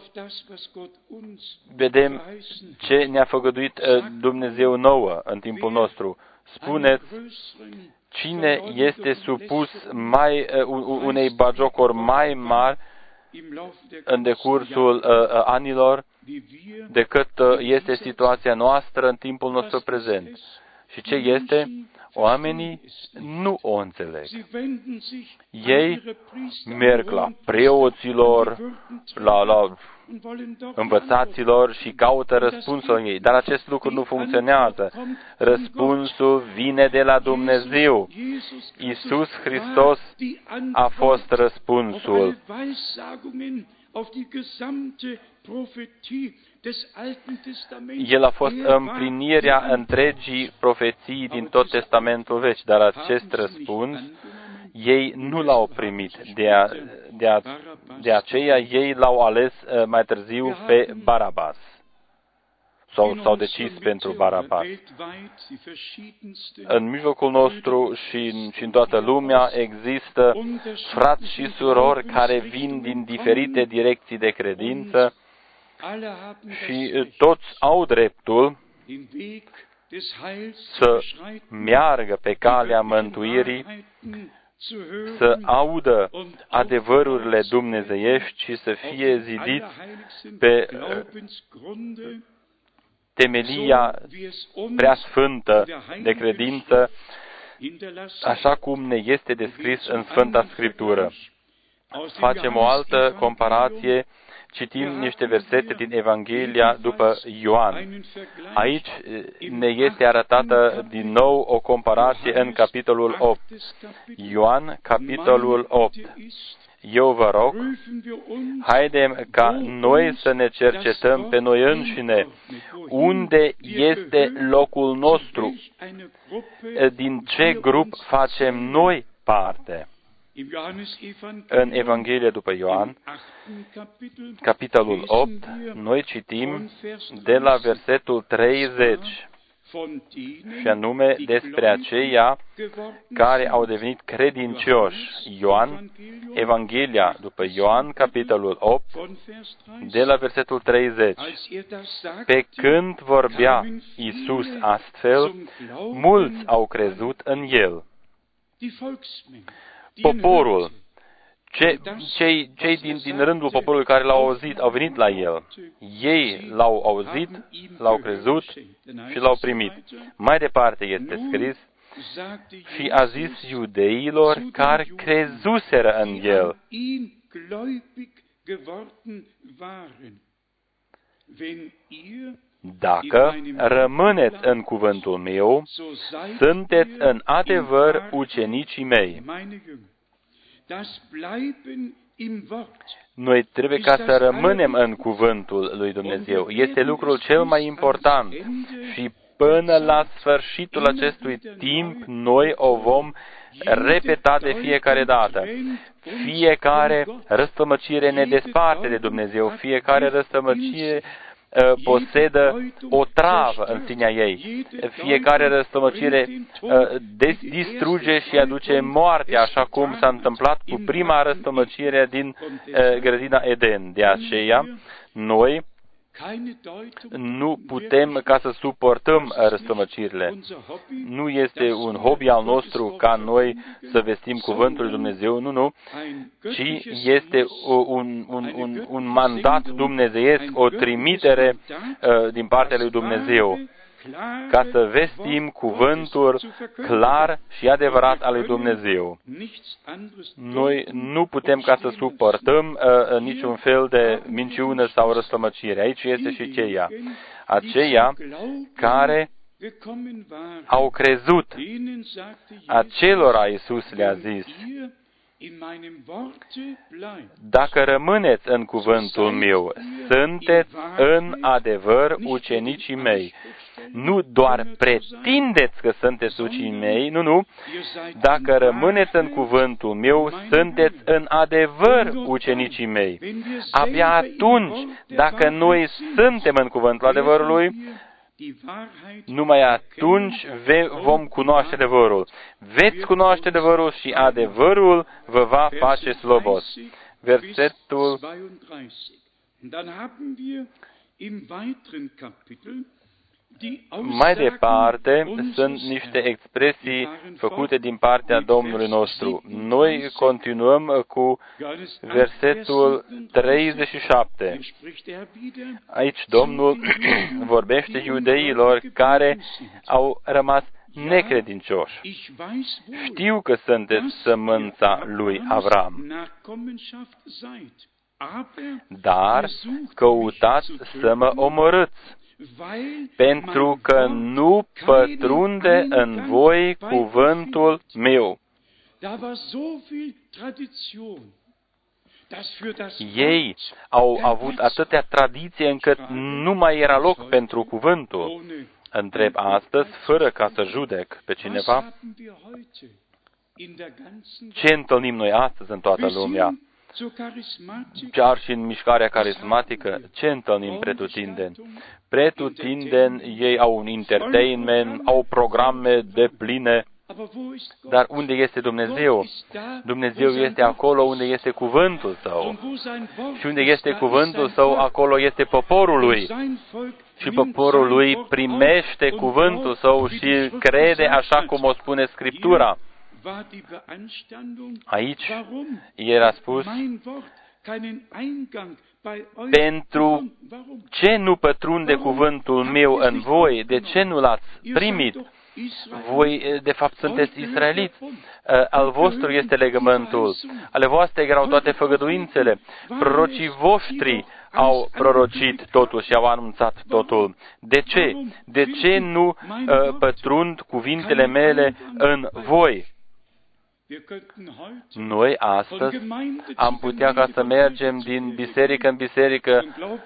vedem ce ne-a făgăduit Dumnezeu nouă în timpul nostru. Spuneți, cine este supus unei bagiocori mai mari în decursul anilor decât este situația noastră în timpul nostru prezent. Și ce este? Oamenii nu o înțeleg. Ei merg la preoților, la învățaților și caută răspunsul ei. Dar acest lucru nu funcționează. Răspunsul vine de la Dumnezeu. Iisus Hristos a fost răspunsul. El a fost împlinirea întregii profeții din tot Testamentul Vechi, dar acest răspuns ei nu l-au primit. De aceea ei l-au ales mai târziu pe Barabas. S-au decis pentru Barabas. În mijlocul nostru și în toată lumea există frați și surori care vin din diferite direcții de credință și toți au dreptul să meargă pe calea mântuirii, să audă adevărurile dumnezeiești și să fie zidiți pe temelia preasfântă de credință, așa cum ne este descris în Sfânta Scriptură. Facem o altă comparație, citim niște versete din Evanghelia după Ioan. Aici ne este arătată din nou o comparație în capitolul 8. Ioan, capitolul 8. Eu vă rog, haidem ca noi să ne cercetăm pe noi înșine unde este locul nostru, din ce grup facem noi parte. În Evanghelia după Ioan, capitolul 8, noi citim de la versetul 30, și anume despre aceia care au devenit credincioși. Ioan, Evanghelia după Ioan, capitolul 8, de la versetul 30. Pe când vorbea Iisus astfel, mulți au crezut în El. Poporul, cei din rândul poporului care l-au auzit, au venit la El. Ei l-au auzit, l-au crezut și l-au primit. Mai departe este scris, și a zis iudeilor care crezuseră în El. Dacă rămâneți în cuvântul meu, sunteți în adevăr ucenicii mei. Noi trebuie ca să rămânem în cuvântul lui Dumnezeu. Este lucrul cel mai important și până la sfârșitul acestui timp noi o vom repeta de fiecare dată. Fiecare răstămăcire ne desparte de Dumnezeu, fiecare răstămăcire posedă o travă în sinea ei. Fiecare răstămăcire distruge și aduce moartea, așa cum s-a întâmplat cu prima răstămăcire din grădina Eden. De aceea, noi nu putem ca să suportăm răstămăcirile. Nu este un hobby al nostru ca noi să vestim cuvântul lui Dumnezeu, nu, ci este un mandat dumnezeiesc, o trimitere din partea lui Dumnezeu, ca să vestim cuvântul clar și adevărat al lui Dumnezeu. Noi nu putem ca să suportăm niciun fel de minciună sau răstămăcire. Aici este și cheia. Aceia care au crezut, acelora Iisus le-a zis, dacă rămâneți în cuvântul meu, sunteți în adevăr ucenicii mei. Nu doar pretindeți că sunteți ucenicii mei, nu. Dacă rămâneți în cuvântul meu, sunteți în adevăr ucenicii mei. Abia atunci, dacă noi suntem în cuvântul adevărului, numai atunci vom cunoaște adevărul. Veți cunoaște adevărul și adevărul vă va face slobos. Versetul mai departe sunt niște expresii făcute din partea Domnului nostru. Noi continuăm cu versetul 37. Aici Domnul vorbește iudeilor care au rămas necredincioși. Știu că sunteți sămânța lui Avram. dar căutați să mă omorâți, pentru că nu pătrunde în voi cuvântul meu. Ei au avut atâtea tradiție încât nu mai era loc pentru cuvântul. Întreb astăzi, fără ca să judec pe cineva, ce întâlnim noi astăzi în toată lumea? Chiar și în mișcarea carismatică, ce întâlnim pretutindeni? Pretutindeni, ei au un entertainment, au programe de pline, dar unde este Dumnezeu? Dumnezeu este acolo unde este cuvântul Său. Și unde este cuvântul Său, acolo este poporul Lui. Și poporul Lui primește cuvântul Său și crede așa cum o spune Scriptura. Aici era spus, pentru ce nu pătrunde cuvântul meu în voi? De ce nu l-ați primit? Voi, de fapt, sunteți israeliți. Al vostru este legământul. Ale voastre erau toate făgăduințele. Prorocii voștri au prorocit totul și au anunțat totul. De ce? De ce nu pătrund cuvintele mele în voi? Noi astăzi am putea ca să mergem din biserică în biserică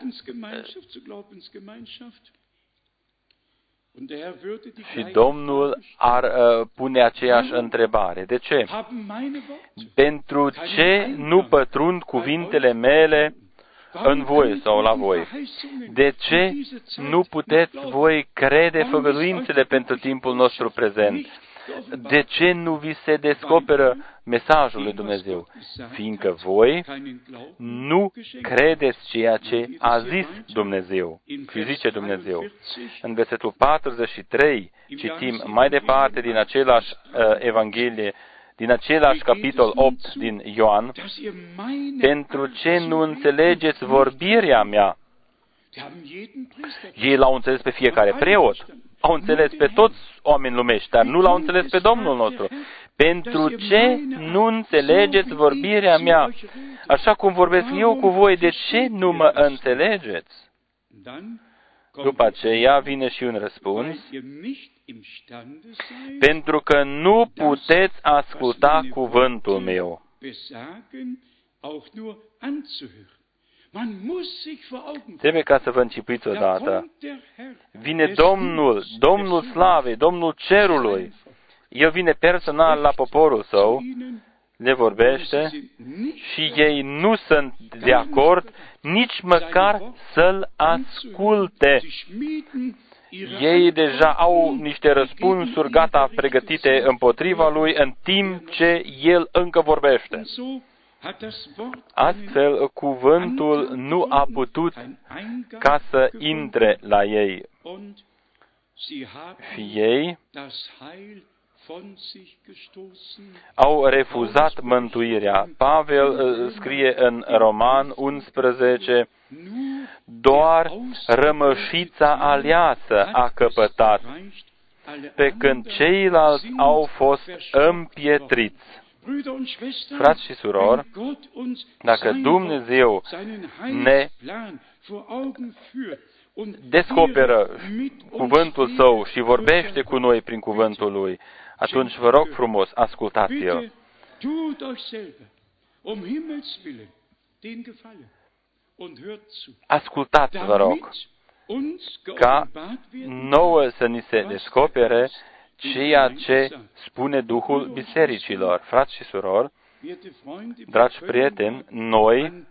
și Domnul ar pune aceeași întrebare. De ce? Pentru ce nu pătrund cuvintele mele în voi sau la voi? De ce nu puteți voi crede făgăduințele pentru timpul nostru prezent? De ce nu vi se descoperă mesajul lui Dumnezeu? Fiindcă voi nu credeți ceea ce a zis Dumnezeu. Și zice Dumnezeu. În versetul 43 citim mai departe din același Evanghelie, din același capitol 8 din Ioan, pentru ce nu înțelegeți vorbirea mea? Ei l-au înțeles pe fiecare preot, au înțeles pe toți oameni lumești, dar nu l-au înțeles pe Domnul nostru. Pentru ce nu înțelegeți vorbirea mea? Așa cum vorbesc eu cu voi, de ce nu mă înțelegeți? După aceea vine și un răspuns, pentru că nu puteți asculta cuvântul meu. Trebuie ca să vă închipuiți odată. Vine Domnul, Domnul Slavei, Domnul Cerului. El vine personal la poporul Său, le vorbește și ei nu sunt de acord nici măcar să-L asculte. Ei deja au niște răspunsuri gata pregătite împotriva Lui în timp ce El încă vorbește. Astfel, cuvântul nu a putut ca să intre la ei. Și ei au refuzat mântuirea. Pavel scrie în Roman 11, doar rămășița aleasă a căpătat, pe când ceilalți au fost împietriți. Frați și surori, dacă Dumnezeu ne descoperă cuvântul Său și vorbește cu noi prin cuvântul Lui, atunci vă rog frumos, ascultați-l. Ascultați, vă rog, ca nouă să ni se descopere ceea ce spune Duhul bisericilor. Frați și surori, dragi prieteni, noi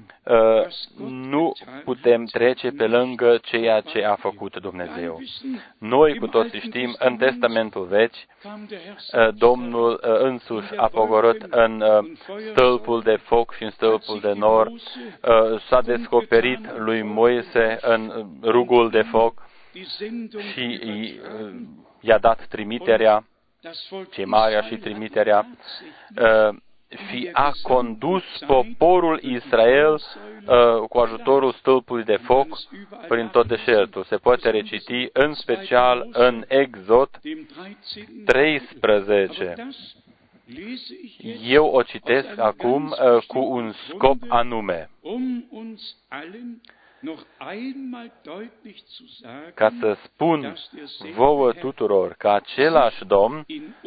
nu putem trece pe lângă ceea ce a făcut Dumnezeu. Noi cu toții știm, în Testamentul Vechi, Domnul însuși a pogorât în stâlpul de foc și în stâlpul de nor, s-a descoperit lui Moise în rugul de foc și i-a dat trimiterea, chemarea și trimiterea, și a condus poporul Israel cu ajutorul stâlpului de foc prin tot deșertul. Se poate reciti în special în Exod 13. Eu o citesc acum cu un scop anume, ca să spun vouă tuturor că același Domn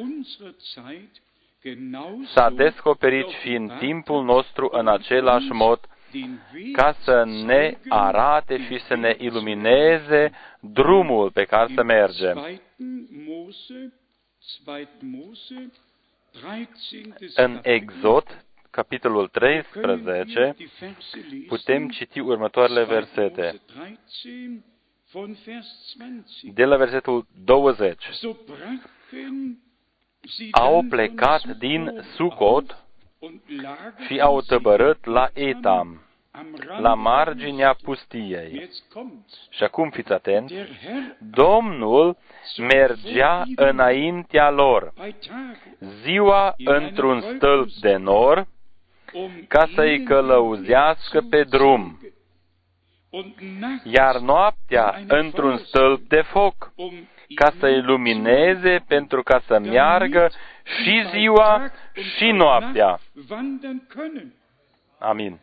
s-a descoperit și în timpul nostru în același mod, ca să ne arate și să ne ilumineze drumul pe care să mergem. În Exod, capitolul 13, putem citi următoarele versete. De la versetul 20. Au plecat din Sucot și au tăbărât la Etam, la marginea pustiei. Și acum fiți atenți, Domnul mergea înaintea lor, ziua într-un stâlp de nor, ca să-i călăuzească pe drum, iar noaptea într-un stâlp de foc, ca să-i lumineze pentru ca să meargă și ziua și noaptea. Amin.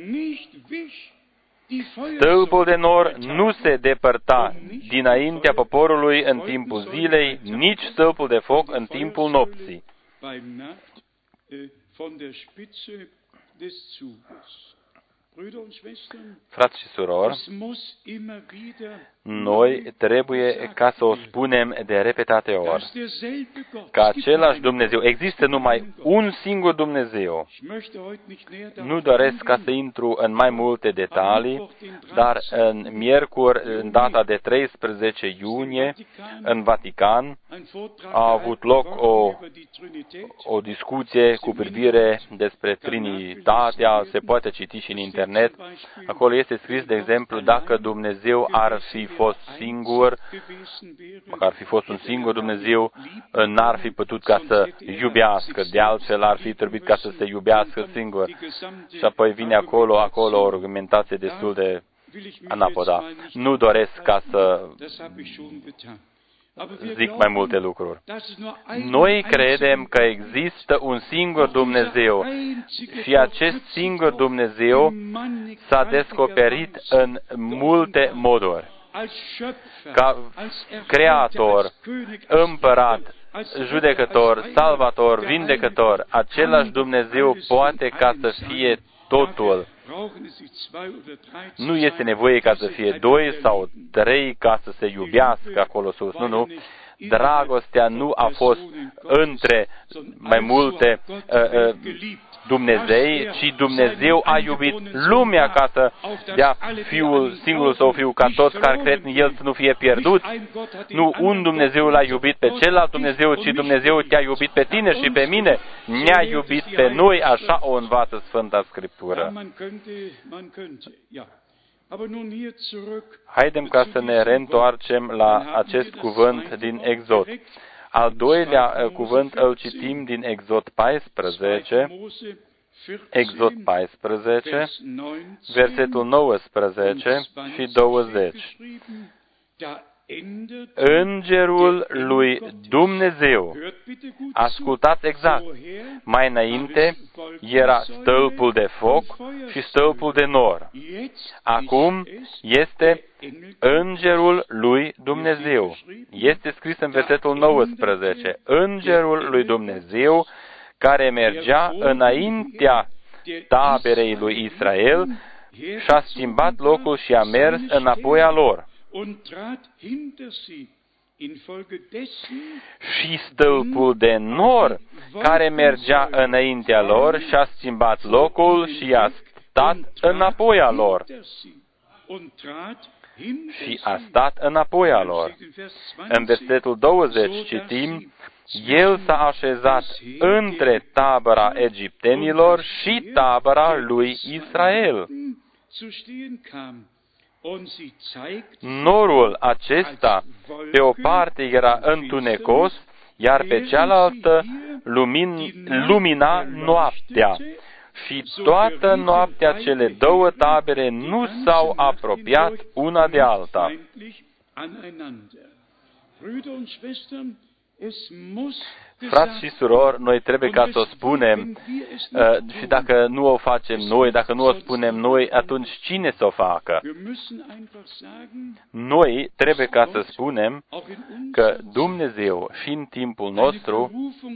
Stâlpul de nor nu se depărta dinaintea poporului în timpul zilei, nici stâlpul de foc în timpul nopții. Frați și surori, noi trebuie ca să o spunem de repetate ori, că același Dumnezeu, există numai un singur Dumnezeu. Nu doresc ca să intru în mai multe detalii, dar în miercuri, în data de 13 iunie, în Vatican, a avut loc o discuție cu privire despre Trinitatea, se poate citi și în internet. Acolo este scris, de exemplu, dacă Dumnezeu ar fi fost singur, măcar ar fi fost un singur Dumnezeu, n-ar fi putut ca să iubească, de altfel ar fi trebuit ca să se iubească singur. Și apoi vine acolo o argumentație destul de anapoda. Nu doresc ca să zic mai multe lucruri. Noi credem că există un singur Dumnezeu și acest singur Dumnezeu s-a descoperit în multe moduri. Ca creator, împărat, judecător, salvator, vindecător, același Dumnezeu poate ca să fie totul. Nu este nevoie ca să fie 2 sau 3 ca să se iubească acolo sus. Nu. Dragostea nu a fost între mai multe Dumnezei, ci Dumnezeu a iubit lumea ca să dea Fiul, singurul Său Fiu, ca toți care cred în El să nu fie pierduți. Nu un Dumnezeu l-a iubit pe celălalt Dumnezeu, ci Dumnezeu te-a iubit pe tine și pe mine. Ne-a iubit pe noi, așa o învață Sfânta Scriptură. Haidem ca să ne reîntoarcem la acest cuvânt din Exod. Al doilea cuvânt îl citim din Exod 14, versetul 19 și 20. Îngerul lui Dumnezeu. Ascultați exact. Mai înainte era stâlpul de foc și stâlpul de nor. Acum este Îngerul lui Dumnezeu. Este scris în versetul 19. Îngerul lui Dumnezeu care mergea înaintea taberei lui Israel și-a schimbat locul și a mers înapoi a lor. Și stâlpul de nor care mergea înaintea lor și-a schimbat locul și a stat înapoi a lor. Și a stat înapoi a lor. În versetul 20 citim, El s-a așezat între tabăra egiptenilor și tabăra lui Israel. Norul acesta pe o parte era întunecos, iar pe cealaltă lumina noaptea. Și toată noaptea cele două tabere nu s-au apropiat una de alta. Frați și surori, noi trebuie ca să o spunem și dacă nu o facem noi, dacă nu o spunem noi, atunci cine să o facă? Noi trebuie ca să spunem că Dumnezeu și în timpul nostru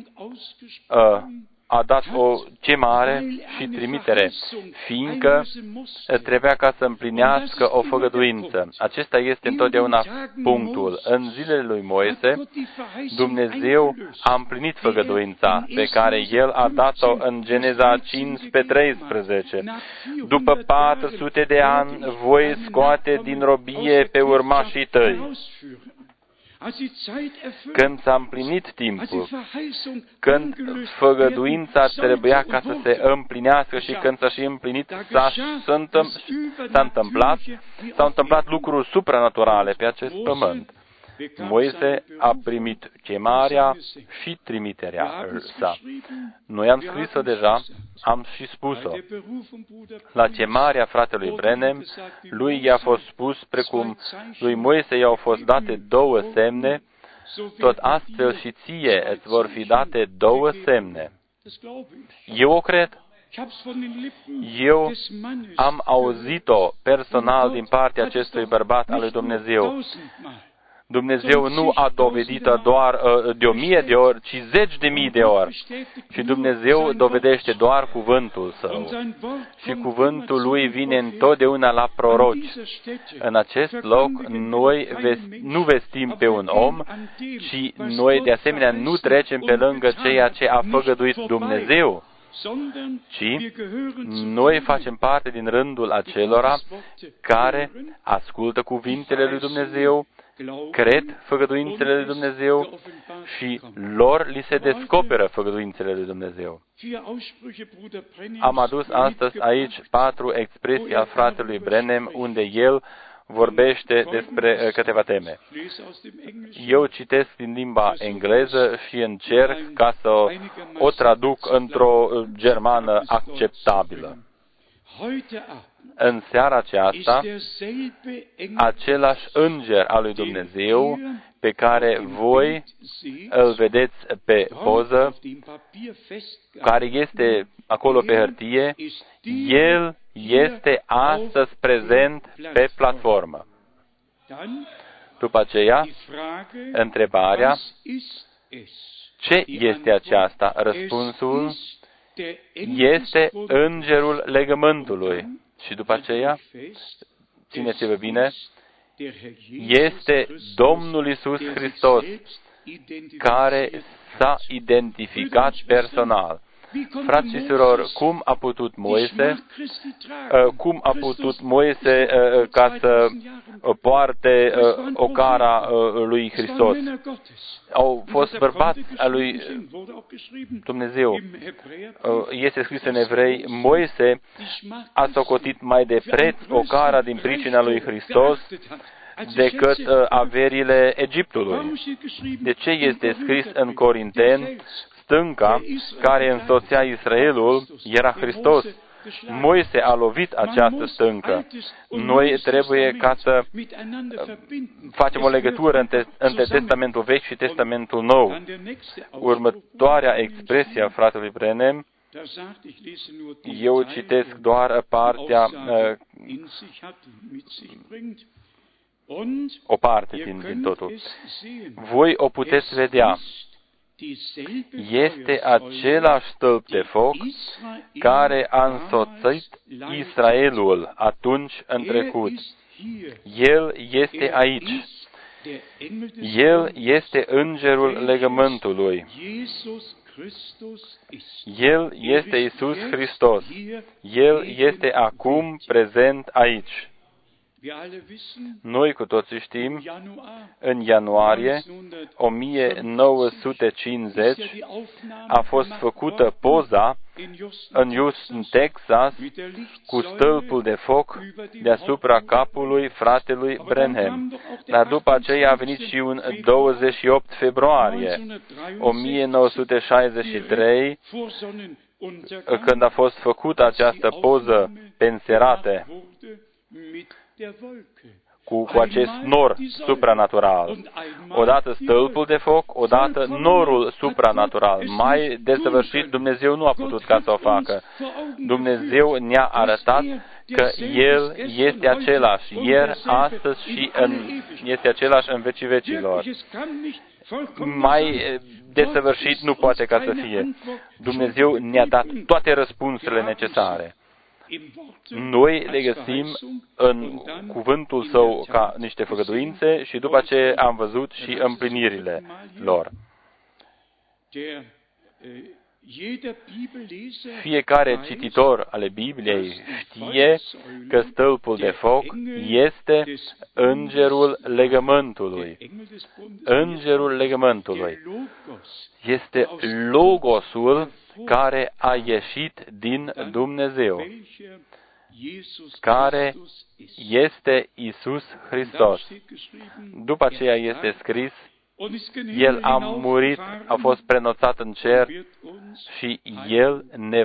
a dat o chemare și trimitere, fiindcă trebuia ca să împlinească o făgăduință. Acesta este întotdeauna punctul. În zilele lui Moise, Dumnezeu a împlinit făgăduința pe care El a dat-o în Geneza 15:13. După 400 de ani, voi scoate din robie pe urmașii tăi. Când s-a împlinit timpul, când făgăduința trebuia ca să se împlinească și când s-a și împlinit, s-au întâmplat lucruri supranaturale pe acest pământ. Moise a primit chemarea și trimiterea sa. Noi am scris-o deja, am și spus-o. La chemarea fratelui Branham, lui i-a fost spus, precum lui Moise i-au fost date 2 semne, tot astfel și ție îți vor fi date 2 semne. Eu o cred. Eu am auzit-o personal din partea acestui bărbat al lui Dumnezeu. Dumnezeu nu a dovedit-o doar de 1000 de ori, ci 10.000 de ori. Și Dumnezeu dovedește doar cuvântul Său. Și cuvântul Lui vine întotdeauna la proroci. În acest loc, noi nu vestim pe un om, ci noi de asemenea nu trecem pe lângă ceea ce a făgăduit Dumnezeu, ci noi facem parte din rândul acelora care ascultă cuvintele lui Dumnezeu, cred făgăduințele lui Dumnezeu și lor li se descoperă făgăduințele lui Dumnezeu. Am adus astăzi aici 4 expresii al fratelui Branham, unde el vorbește despre câteva teme. Eu citesc din limba engleză și încerc ca să o traduc într-o germană acceptabilă. În seara aceasta, același înger al lui Dumnezeu pe care voi îl vedeți pe poză, care este acolo pe hârtie, el este astăzi prezent pe platformă. După aceea, întrebarea, ce este aceasta? Răspunsul este îngerul legământului. Și după aceea, țineți-vă bine, este Domnul Iisus Hristos, care s-a identificat personal. Frați și surori, cum a putut Moise ca să poarte ocara lui Hristos? Au fost bărbați al lui Dumnezeu. Este scris în Evrei, Moise a socotit mai de preț ocara din pricina lui Hristos decât averile Egiptului. De ce este scris în Corinteni, stânca care însoțea Israelul era Hristos? Moise a lovit această stâncă. Noi trebuie ca să facem o legătură între Testamentul Vechi și Testamentul Nou. Următoarea expresie a fratelui Branham, eu citesc doar partea, o parte din totul. Voi o puteți vedea. Este același stâlp de foc care a însoțit Israelul atunci în trecut. El este aici. El este îngerul legământului. El este Iisus Hristos. El este acum prezent aici. Noi cu toții știm, în ianuarie 1950 a fost făcută poza în Houston, Texas, cu stâlpul de foc deasupra capului fratelui Branham. Dar după aceea a venit și un 28 februarie 1963, când a fost făcută această poză pe înserate, cu acest nor supranatural. Odată stâlpul de foc, odată norul supranatural. Mai desăvârșit Dumnezeu nu a putut ca să o facă. Dumnezeu ne-a arătat că El este același ieri, astăzi și este același în vecii vecilor. Mai desăvârșit nu poate ca să fie. Dumnezeu ne-a dat toate răspunsurile necesare. Noi le găsim în cuvântul Său ca niște făgăduințe și după ce am văzut și împlinirile lor. Fiecare cititor ale Bibliei știe că stâlpul de foc este îngerul legământului. Îngerul legământului este Logosul care a ieșit din Dumnezeu, care este Iisus Hristos. După aceea este scris, El a murit, a fost prenotat în cer și El ne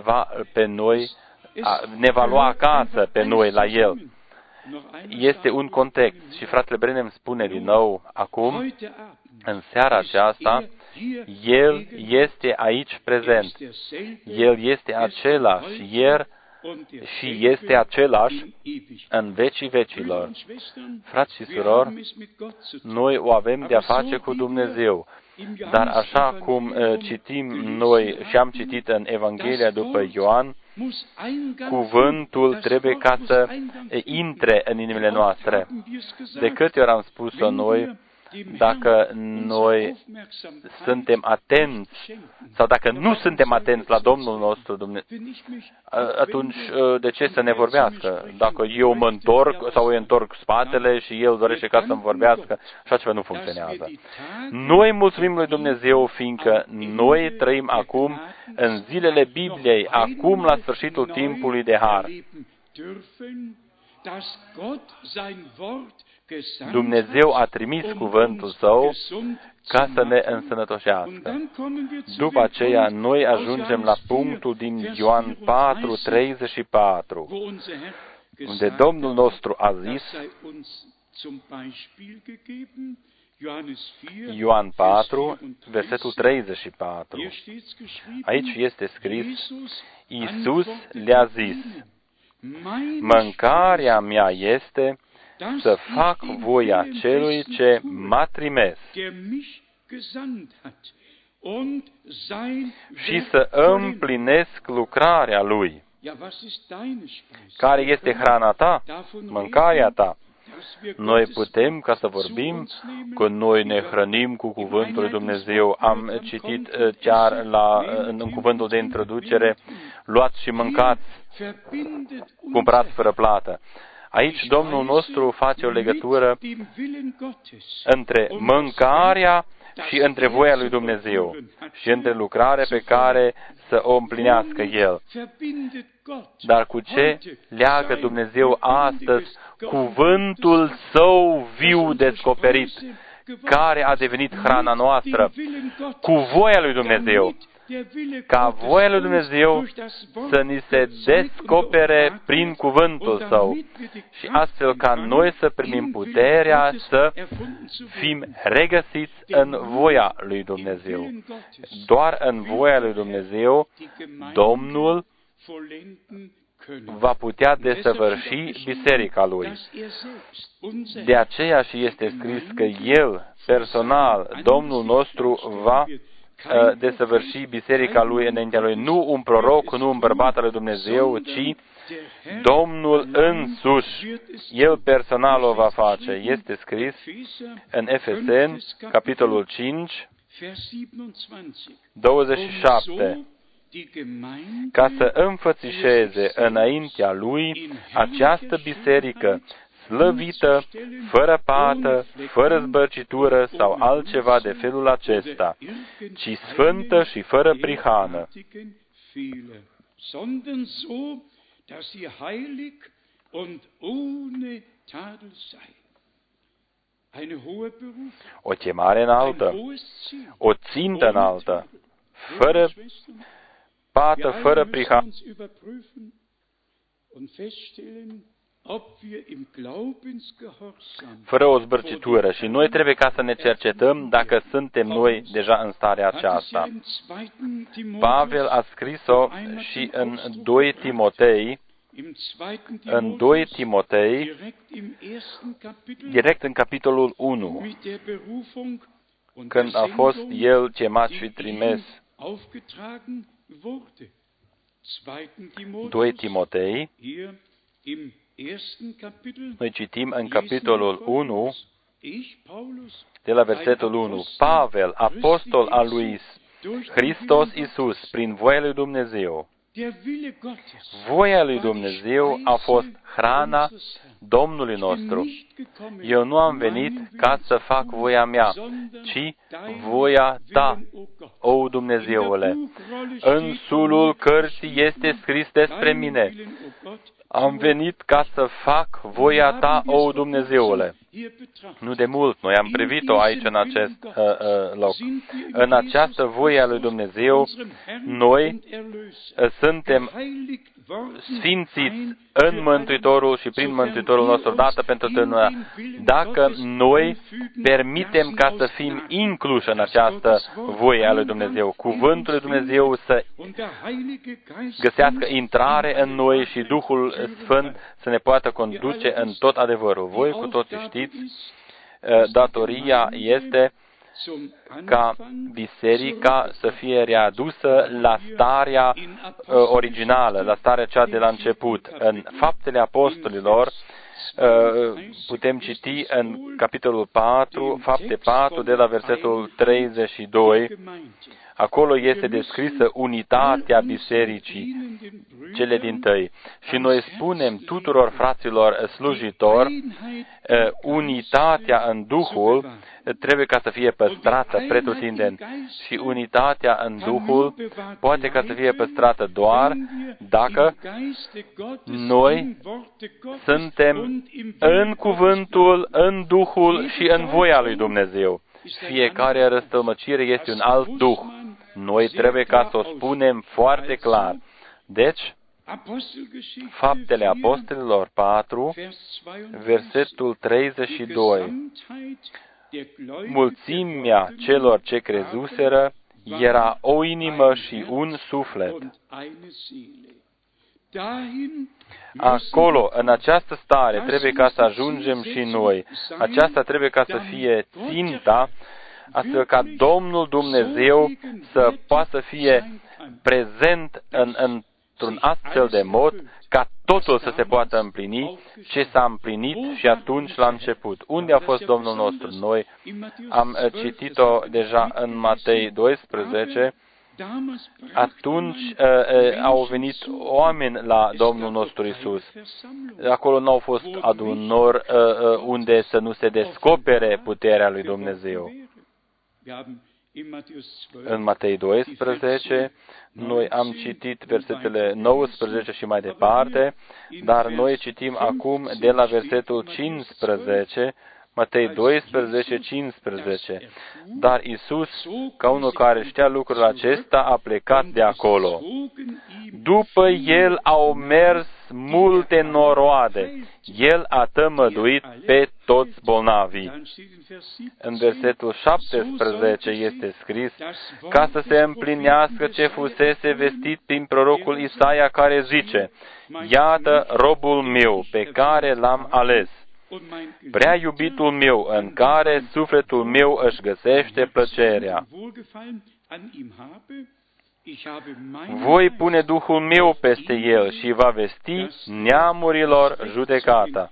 va lua acasă pe noi la El. Este un context și fratele Branham spune din nou acum, în seara aceasta, El este aici prezent. El este același ieri și este același în vecii vecilor. Frați și surori, noi o avem de-a face cu Dumnezeu. Dar așa cum citim noi și am citit în Evanghelia după Ioan, cuvântul trebuie ca să intre în inimile noastre. De câte ori am spus-o noi, dacă noi suntem atenți sau dacă nu suntem atenți la Domnul nostru Dumnezeu, atunci de ce să ne vorbească? Dacă eu mă întorc sau îi întorc spatele și El dorește ca să-mi vorbească, așa ceva nu funcționează. Noi mulțumim lui Dumnezeu, fiindcă noi trăim acum în zilele Bibliei, acum la sfârșitul timpului de har. Dumnezeu a trimis cuvântul Său ca să ne însănătoșească. După aceea, noi ajungem la punctul din Ioan 4:34, unde Domnul nostru a zis, Ioan 4, versetul 34. Aici este scris, Iisus le-a zis, mâncarea mea este să fac voia celui ce m-a trimis și să împlinesc lucrarea Lui. Care este hrana ta? Mâncarea ta. Noi putem ca să vorbim că noi ne hrănim cu cuvântul lui Dumnezeu. Am citit chiar în cuvântul de introducere, luați și mâncați, cumpărați fără plată. Aici Domnul nostru face o legătură între mâncarea și între voia lui Dumnezeu și între lucrarea pe care să o împlinească El. Dar cu ce leagă Dumnezeu astăzi cuvântul Său viu descoperit, care a devenit hrana noastră, cu voia lui Dumnezeu? Ca voia lui Dumnezeu să ni se descopere prin cuvântul Său și astfel ca noi să primim puterea să fim regăsiți în voia lui Dumnezeu. Doar în voia lui Dumnezeu, Domnul va putea desăvârși biserica Lui. De aceea și este scris că El, personal, Domnul nostru, va desăvârși biserica Lui înaintea Lui. Nu un proroc, nu un bărbat al lui Dumnezeu, ci Domnul însuși. El personal o va face. Este scris în Efeseni, capitolul 5, 27. Ca să înfățișeze înaintea Lui această biserică slăvită, fără pată, fără zbărcitură sau altceva de felul acesta, ci sfântă și fără prihană. O chemare înaltă, o țintă înaltă, fără pată, fără prihană. fără o zbârcitură, și noi trebuie ca să ne cercetăm dacă suntem noi deja în starea aceasta. Pavel a scris-o și în 2 Timotei, direct în capitolul 1, când a fost el chemat și trimis. 2 Timotei, noi citim în capitolul 1, de la versetul 1, Pavel, apostol al lui Hristos Iisus, prin voia lui Dumnezeu. Voia lui Dumnezeu a fost hrana Domnului nostru. Eu nu am venit ca să fac voia mea, ci voia ta, o Dumnezeule. În sulul cărții este scris despre mine. Am venit ca să fac voia ta, o Dumnezeule. Nu de mult, noi am privit-o aici în acest loc. În această voie a lui Dumnezeu, noi suntem sfințiți în Mântuitorul și prin Mântuitorul nostru, dată pentru totdeauna. Dacă noi permitem ca să fim incluși în această voie a lui Dumnezeu, cuvântul lui Dumnezeu să găsească intrare în noi și Duhul Sfânt să ne poată conduce în tot adevărul. Voi cu toții știți, datoria este ca biserica să fie readusă la starea originală, la starea cea de la început. În Faptele Apostolilor putem citi în capitolul 4, Fapte 4, de la versetul 32, acolo este descrisă unitatea bisericii, cele dintâi. Și noi spunem tuturor fraților slujitori, unitatea în Duhul trebuie ca să fie păstrată pretutindeni. Și unitatea în Duhul poate ca să fie păstrată doar dacă noi suntem în cuvântul, în Duhul și în voia lui Dumnezeu. Fiecare răstălmăcire este un alt Duh. Noi trebuie ca să o spunem foarte clar. Deci, Faptele Apostolilor 4, versetul 32. Mulțimea celor ce crezuseră era o inimă și un suflet. Acolo, în această stare, trebuie ca să ajungem și noi. Aceasta trebuie ca să fie ținta, astfel ca Domnul Dumnezeu să poată să fie prezent într-un astfel de mod ca totul să se poată împlini ce s-a împlinit și atunci la început. Unde a fost Domnul nostru? Noi am citit-o deja în Matei 12. Atunci au venit oameni la Domnul nostru Iisus. Acolo nu au fost adunări unde să nu se descopere puterea lui Dumnezeu. În Matei 12, noi am citit versetele 19 și mai departe, dar noi citim acum de la versetul 15, Matei 12, 15. Dar Iisus, ca unul care știa lucrul acesta, a plecat de acolo. După el au mers multe noroade. El a tămăduit pe toți bolnavii. În versetul 17 este scris, ca să se împlinească ce fusese vestit prin prorocul Isaia, care zice, iată robul meu pe care l-am ales, prea iubitul meu, în care sufletul meu își găsește plăcerea. Voi pune Duhul meu peste el și va vesti neamurilor judecata.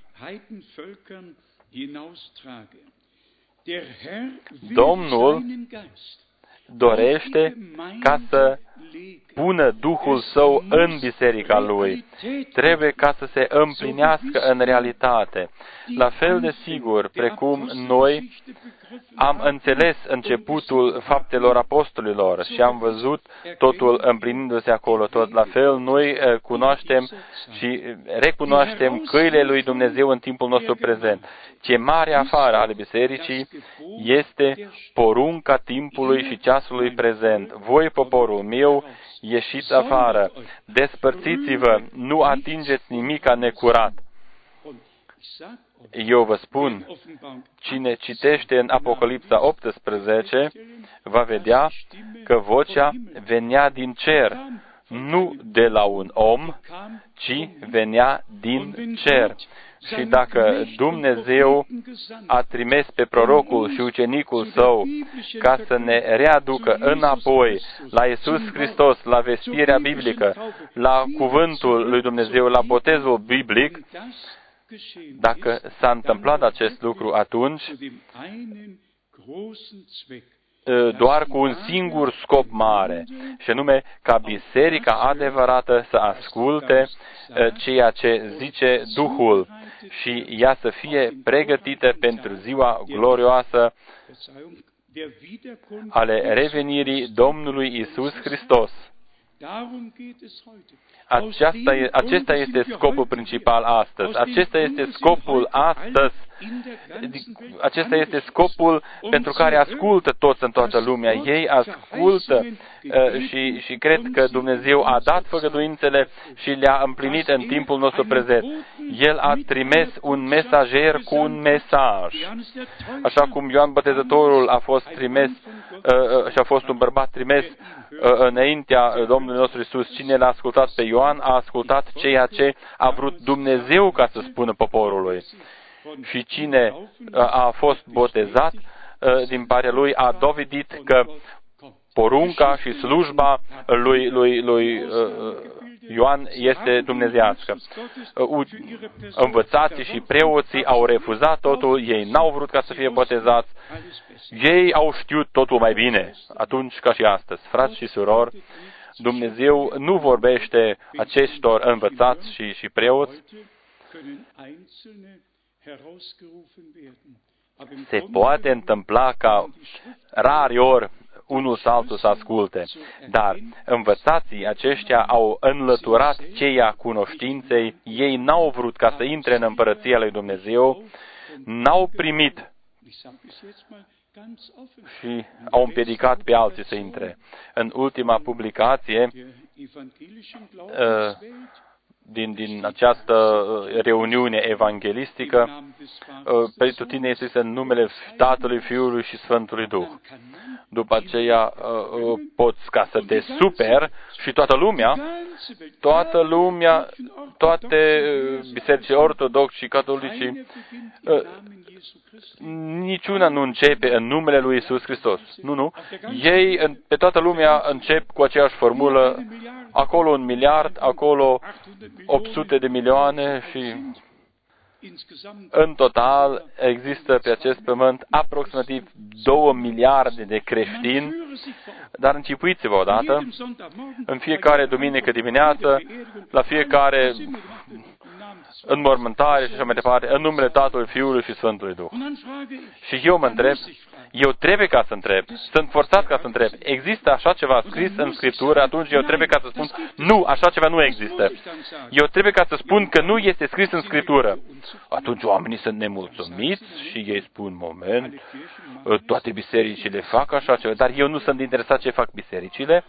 Domnul dorește ca să pună Duhul Său în biserica Lui. Trebuie ca să se împlinească în realitate. La fel de sigur, precum noi am înțeles începutul faptelor apostolilor și am văzut totul împlinindu-se acolo, tot la fel noi cunoaștem și recunoaștem căile lui Dumnezeu în timpul nostru prezent. Chemarea afară ale bisericii este porunca timpului și ceasului prezent. Voi, poporul meu, ieșiți afară, despărțiți-vă, nu atingeți nimica necurat. Eu vă spun, cine citește în Apocalipsa 18 va vedea că vocea venea din cer, nu de la un om, ci venea din cer. Și dacă Dumnezeu a trimis pe prorocul și ucenicul său ca să ne readucă înapoi la Iisus Hristos, la vestirea biblică, la cuvântul lui Dumnezeu, la botezul biblic, dacă s-a întâmplat acest lucru atunci, doar cu un singur scop mare, și anume ca biserica adevărată să asculte ceea ce zice Duhul și ea să fie pregătită pentru ziua glorioasă ale revenirii Domnului Iisus Hristos. Acesta este scopul principal astăzi. Acesta este scopul astăzi. Acesta este scopul pentru care ascultă toți în toată lumea. Ei ascultă și cred că Dumnezeu a dat făgăduințele și le-a împlinit în timpul nostru prezent. El a trimis un mesager cu un mesaj. Așa cum Ioan Botezătorul a fost trimis și a fost un bărbat trimis înaintea Domnului nostru Iisus. Cine l-a ascultat pe Ioan a ascultat ceea ce a vrut Dumnezeu ca să spună poporului. Și cine a fost botezat din partea lui a dovedit că porunca și slujba lui Ioan este dumnezeiască. Învățații și preoții au refuzat totul, ei n-au vrut ca să fie botezați, ei au știut totul mai bine, atunci ca și astăzi. Frați și surori, Dumnezeu nu vorbește acestor învățați și preoți. Se poate întâmpla ca rari ori unul sau altul să asculte, dar învățații aceștia au înlăturat cheia cunoștinței, ei n-au vrut ca să intre în împărăția lui Dumnezeu, n-au primit și au împiedicat pe alții să intre. În ultima publicație din această reuniune evanghelistică, pentru tine este în numele Tatălui, Fiului și Sfântului Duh. După aceea poți ca să te superi și toată lumea, toate bisericile ortodoxe și catolici, niciuna nu începe în numele lui Iisus Hristos. Nu. Ei, pe toată lumea, încep cu aceeași formulă, acolo 1 miliard, acolo 800 de milioane și în total există pe acest pământ aproximativ 2 miliarde de creștini, dar închipuiți-vă odată, în fiecare duminică dimineață, la fiecare înmormântare și așa mai departe, în numele Tatălui, Fiului și Sfântului Duh. Și eu mă întreb, eu trebuie ca să întreb, sunt forțat ca să întreb, există așa ceva scris în Scriptură, atunci eu trebuie ca să spun, nu, așa ceva nu există. Eu trebuie ca să spun că nu este scris în Scriptură. Atunci oamenii sunt nemulțumiți și ei spun, moment, toate bisericile fac așa ceva, dar eu nu sunt interesat ce fac bisericile.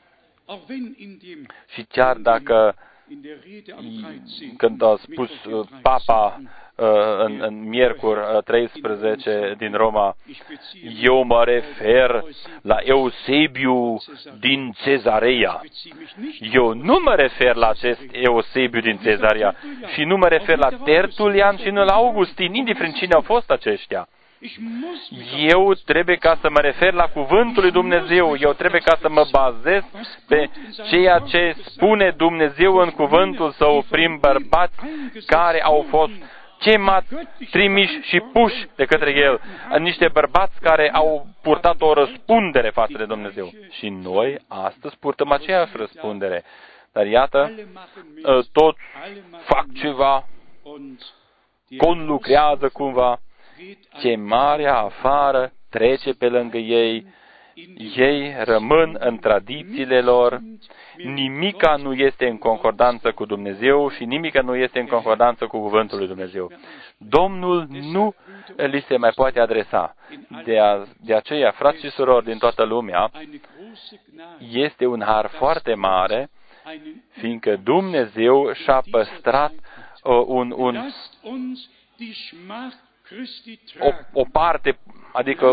Și chiar dacă când a spus Papa în miercuri 13 din Roma, eu mă refer la Eusebiu din Cezarea. Eu nu mă refer la acest Eusebiu din Cezarea și nu mă refer la Tertulian și nu la Augustin, indiferent cine au fost aceștia. Eu trebuie ca să mă refer la cuvântul lui Dumnezeu, eu trebuie ca să mă bazez pe ceea ce spune Dumnezeu în cuvântul Său prin bărbați care au fost chemați, trimiși și puși de către El, niște bărbați care au purtat o răspundere față de Dumnezeu. Și noi astăzi purtăm aceeași răspundere. Dar iată, toți fac ceva, conlucrează cumva, chemarea afară trece pe lângă ei, ei rămân în tradițiile lor, nimica nu este în concordanță cu Dumnezeu și nimica nu este în concordanță cu cuvântul lui Dumnezeu. Domnul nu li se mai poate adresa. De aceea, frați și surori din toată lumea, este un har foarte mare, fiindcă Dumnezeu și-a păstrat o parte, adică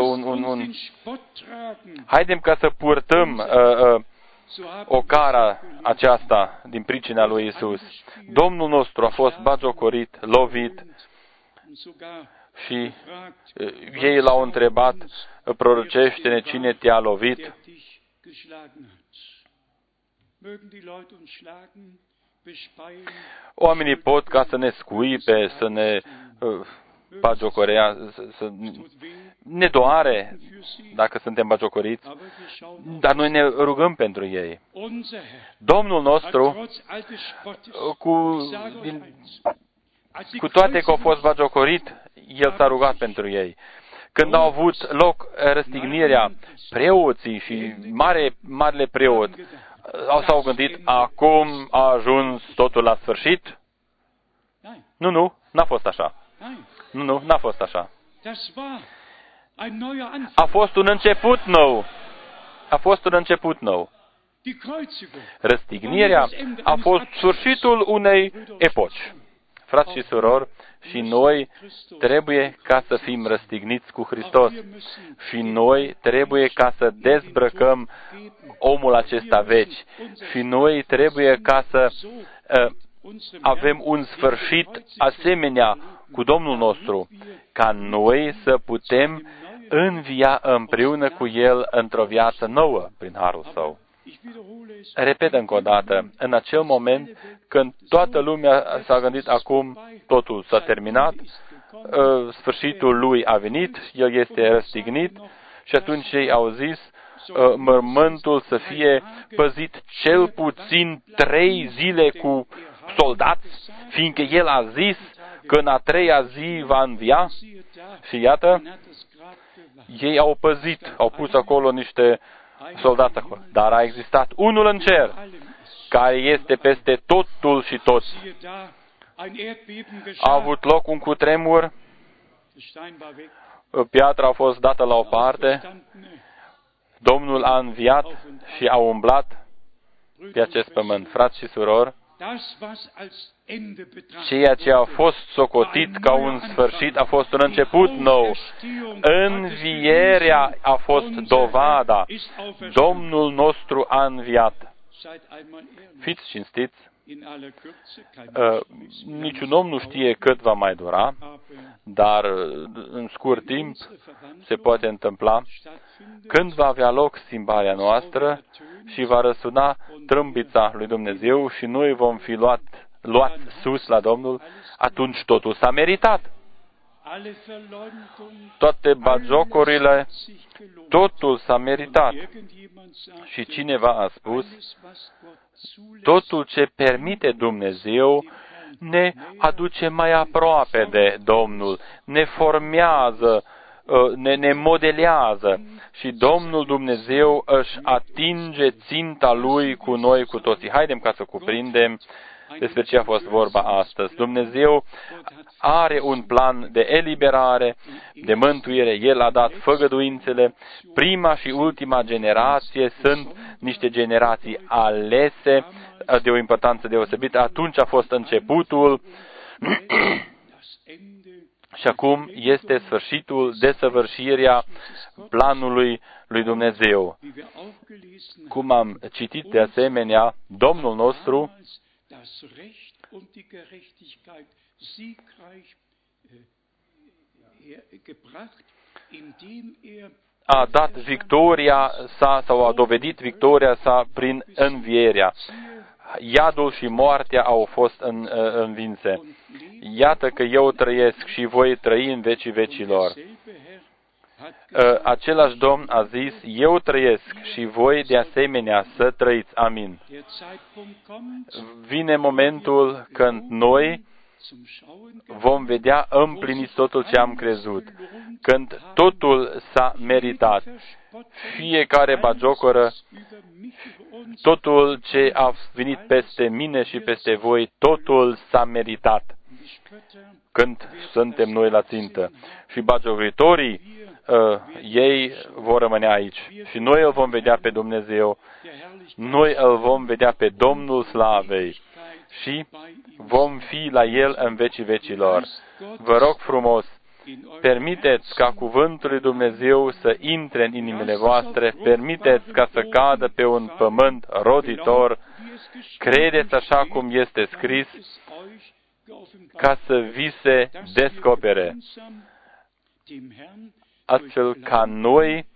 haidem ca să purtăm ocara aceasta din pricina lui Isus. Domnul nostru a fost batjocorit, lovit și ei l-au întrebat, prorocește-ne cine te-a lovit. Oamenii pot ca să ne scuipe, să ne bagiocorea, să ne doare dacă suntem bagiocoriți, dar noi ne rugăm pentru ei. Domnul nostru, cu toate că a fost bagiocorit, El s-a rugat pentru ei. Când au avut loc răstignirea, preoții și marile preoți s-au gândit, acum a ajuns totul la sfârșit? Nu, n-a fost așa. Nu, n-a fost așa. A fost un început nou. A fost un început nou. Răstignirea a fost sfârșitul unei epoci. Frați și surori, și noi trebuie ca să fim răstigniți cu Hristos. Și noi trebuie ca să dezbrăcăm omul acesta veci. Și noi trebuie ca să avem un sfârșit asemenea cu Domnul nostru, ca noi să putem învia împreună cu El într-o viață nouă prin harul Său. Repet încă o dată, în acel moment când toată lumea s-a gândit acum totul s-a terminat, sfârșitul lui a venit, El este răstignit și atunci ei au zis, mormântul să fie păzit cel puțin 3 zile cu soldați, fiindcă El a zis că în a 3-a zi va învia. Și iată, ei au păzit, au pus acolo niște soldați acolo. Dar a existat unul în cer, care este peste totul și toți. A avut loc un cutremur, piatra a fost dată la o parte, Domnul a înviat și a umblat pe acest pământ. Frați și surori, ceea ce a fost socotit ca un sfârșit a fost un început nou. Învierea a fost dovada. Domnul nostru a înviat. Fiți cinstiți, niciun om nu știe cât va mai dura, dar în scurt timp se poate întâmpla când va avea loc schimbarea noastră și va răsuna trâmbița lui Dumnezeu și noi vom fi luați sus la Domnul, atunci totul s-a meritat. Toate bagiocorile, totul s-a meritat. Și cineva a spus, totul ce permite Dumnezeu ne aduce mai aproape de Domnul, ne formează, ne modelează și Domnul Dumnezeu își atinge ținta Lui cu noi, cu toții. Haidem ca să cuprindem despre ce a fost vorba astăzi. Dumnezeu are un plan de eliberare, de mântuire. El a dat făgăduințele. Prima și ultima generație sunt niște generații alese de o importanță deosebită. Atunci a fost începutul și acum este sfârșitul, desăvârșirea planului lui Dumnezeu. Cum am citit de asemenea, Domnul nostru a dat victoria sa sau a dovedit victoria sa prin învierea. Iadul și moartea au fost învinse. Iată că eu trăiesc și voi trăi în vecii vecilor. Același Domn a zis, eu trăiesc și voi de asemenea să trăiți. Amin. Vine momentul când noi vom vedea împlinit totul ce am crezut. Când totul s-a meritat. Fiecare bagiocoră, totul ce a venit peste mine și peste voi, totul s-a meritat. Când suntem noi la țintă. Și bagiocoritorii, ei vor rămâne aici. Și noi îl vom vedea pe Dumnezeu. Noi îl vom vedea pe Domnul Slavei. și vom fi la El în vecii vecilor. Vă rog frumos, permiteți ca cuvântul lui Dumnezeu să intre în inimile voastre, permiteți ca să cadă pe un pământ roditor, credeți așa cum este scris, ca să vi se descopere, astfel ca noi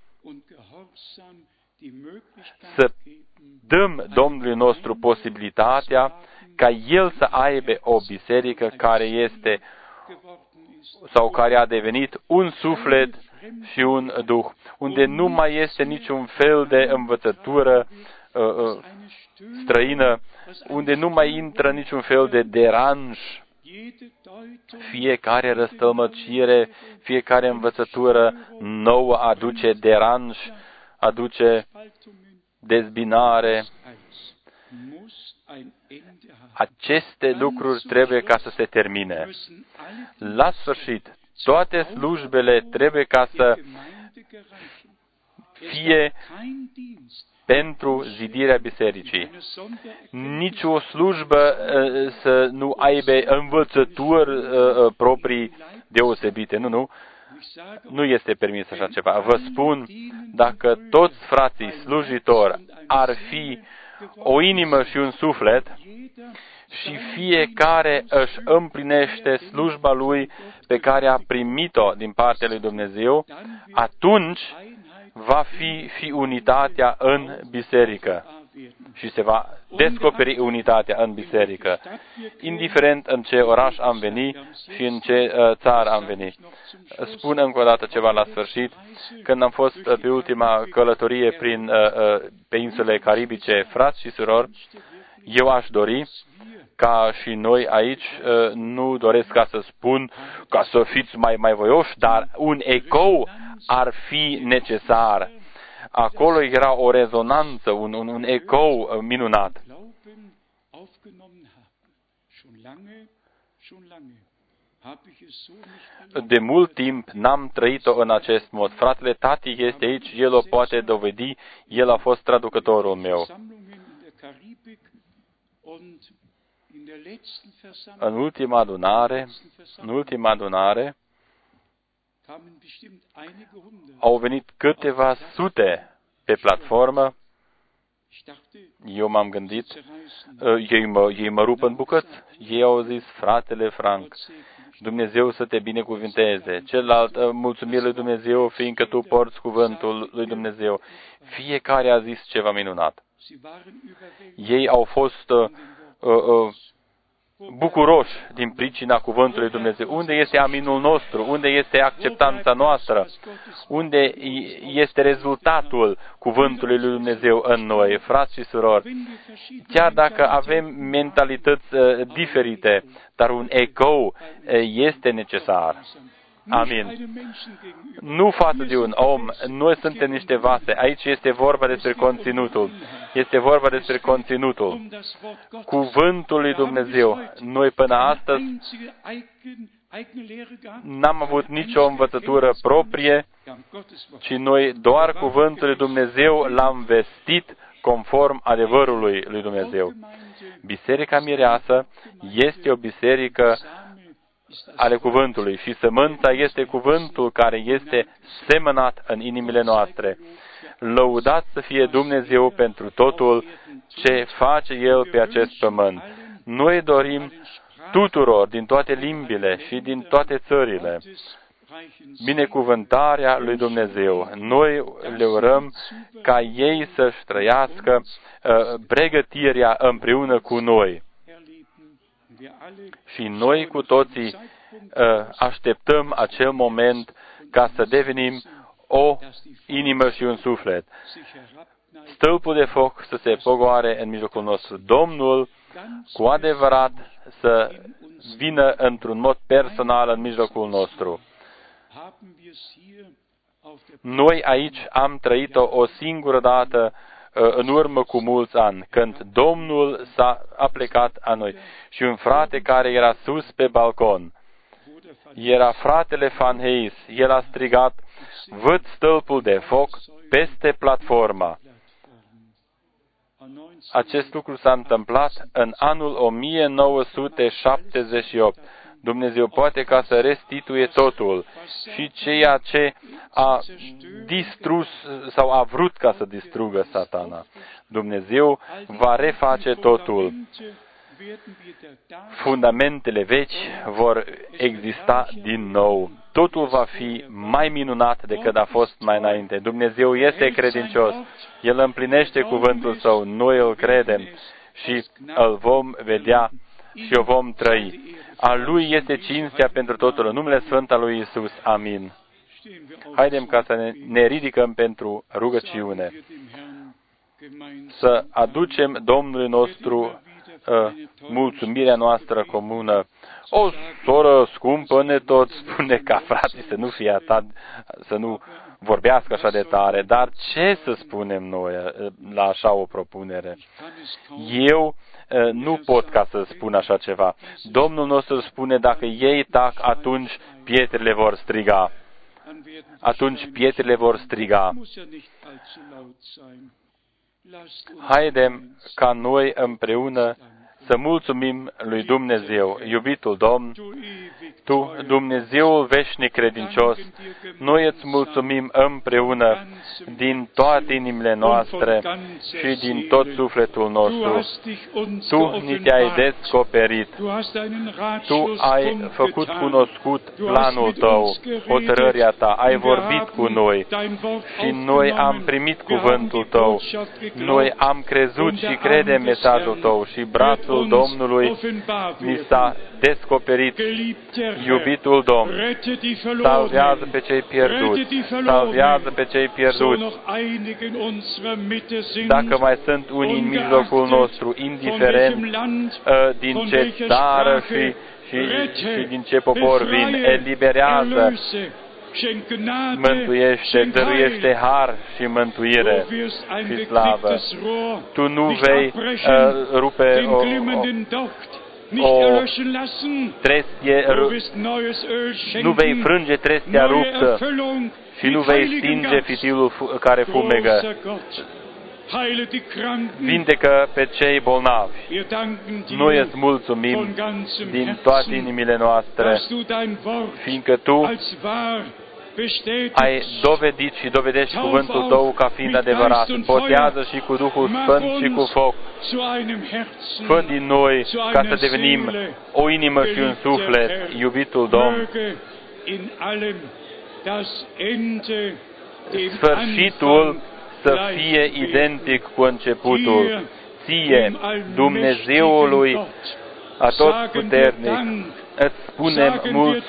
să dăm Domnului nostru posibilitatea ca El să aibă o biserică care este sau care a devenit un suflet și un duh, unde nu mai este niciun fel de învățătură străină, unde nu mai intră niciun fel de deranj. Fiecare răstălmăcire, fiecare învățătură nouă aduce deranj, aduce dezbinare. Aceste lucruri trebuie ca să se termine. La sfârșit, toate slujbele trebuie ca să fie pentru zidirea bisericii. Nici o slujbă să nu aibă învățături proprii deosebite. Nu. Nu este permis așa ceva. Vă spun, dacă toți frații slujitori ar fi o inimă și un suflet și fiecare își împlinește slujba lui pe care a primit-o din partea lui Dumnezeu, atunci va fi unitatea în biserică și se va descoperi unitatea în biserică, indiferent în ce oraș am venit și în ce țară am venit. Spun încă o dată ceva la sfârșit. Când am fost pe ultima călătorie pe insulele caribice, frați și surori, eu aș dori ca și noi aici, nu doresc ca să spun ca să fiți mai voioși, dar un ecou ar fi necesar. Acolo era o rezonanță, un ecou minunat. De mult timp n-am trăit-o în acest mod. Fratele Tati este aici, el o poate dovedi, el a fost traducătorul meu. În ultima adunare, au venit câteva sute pe platformă. Eu m-am gândit, ei mă rup în bucăți. Ei au zis, fratele Frank, Dumnezeu să te binecuvinteze. Celălalt, mulțumire lui Dumnezeu, fiindcă tu porți cuvântul lui Dumnezeu. Fiecare a zis ceva minunat. Ei au fost bucuroși din pricina cuvântului lui Dumnezeu. Unde este aminul nostru? Unde este acceptanța noastră? Unde este rezultatul cuvântului lui Dumnezeu în noi, frați și surori? Chiar dacă avem mentalități diferite, dar un ecou este necesar. Amin. Nu față de un om, noi suntem niște vase. Aici este vorba despre conținutul. Este vorba despre conținutul. Cuvântul lui Dumnezeu. Noi până astăzi n-am avut nicio învățătură proprie, ci noi doar cuvântul lui Dumnezeu l-am vestit conform adevărului lui Dumnezeu. Biserica mireasă este o biserică ale cuvântului și sămânța este cuvântul care este semănat în inimile noastre. Lăudat să fie Dumnezeu pentru totul ce face El pe acest pământ. Noi dorim tuturor, din toate limbile și din toate țările, binecuvântarea lui Dumnezeu. Noi le urăm ca ei să-și trăiască pregătirea împreună cu noi. Și noi cu toții așteptăm acel moment ca să devenim o inimă și un suflet. Stâlpul de foc să se pogoare în mijlocul nostru. Domnul cu adevărat să vină într-un mod personal în mijlocul nostru. Noi aici am trăit-o o singură dată în urmă cu mulți ani, când Domnul a plecat a noi. Și un frate care era sus pe balcon, era fratele Van Hees, el a strigat, văd stâlpul de foc peste platforma. Acest lucru s-a întâmplat în anul 1978. Dumnezeu poate ca să restituie totul și ceea ce a distrus sau a vrut ca să distrugă Satana. Dumnezeu va reface totul. Fundamentele vechi vor exista din nou. Totul va fi mai minunat decât a fost mai înainte. Dumnezeu este credincios. El împlinește cuvântul Său. Noi îl credem și îl vom vedea și o vom trăi. A Lui este cinstea pentru totul. În numele Sfânt al lui Iisus. Amin. Haidem ca să ne ridicăm pentru rugăciune. Să aducem Domnului nostru mulțumirea noastră comună. O soră scumpă ne tot spune ca frații să nu fie să nu vorbească așa de tare, dar ce să spunem noi la așa o propunere? Eu nu pot ca să spun așa ceva. Domnul nostru spune, dacă ei tac, atunci pietrele vor striga. Atunci pietrele vor striga. Haidem ca noi împreună să mulțumim lui Dumnezeu. Iubitul Domn, Tu, Dumnezeul veșnic credincios, noi îți mulțumim împreună din toate inimile noastre și din tot sufletul nostru. Tu ni te-ai descoperit. Tu ai făcut cunoscut planul Tău, hotărârea Ta, ai vorbit cu noi și noi am primit cuvântul Tău. Noi am crezut și credem mesajul Tău și brațul Domnului ni s-a descoperit. Iubitul Domn, salvează pe cei pierduți, salvează pe cei pierduți. Dacă mai sunt unii în mijlocul nostru, indiferent din ce țară și din ce popor vin, eliberează, mântuiește, dăruiește har și mântuire și slavă. Tu nu vei rupe o trestie, nu vei frânge trestia ruptă și nu vei stinge fitilul care fumegă. Vindecă pe cei bolnavi. Noi îți mulțumim din toate inimile noastre, fiindcă Tu ai dovedit și dovedești cuvântul Tău ca fiind adevărat. Botează și cu Duhul Sfânt și cu foc. Fă din noi ca să devenim o inimă și un suflet, iubitul Domn. Sfârșitul să fie identic cu începutul. Ție, Dumnezeului atotputernic, îți spunem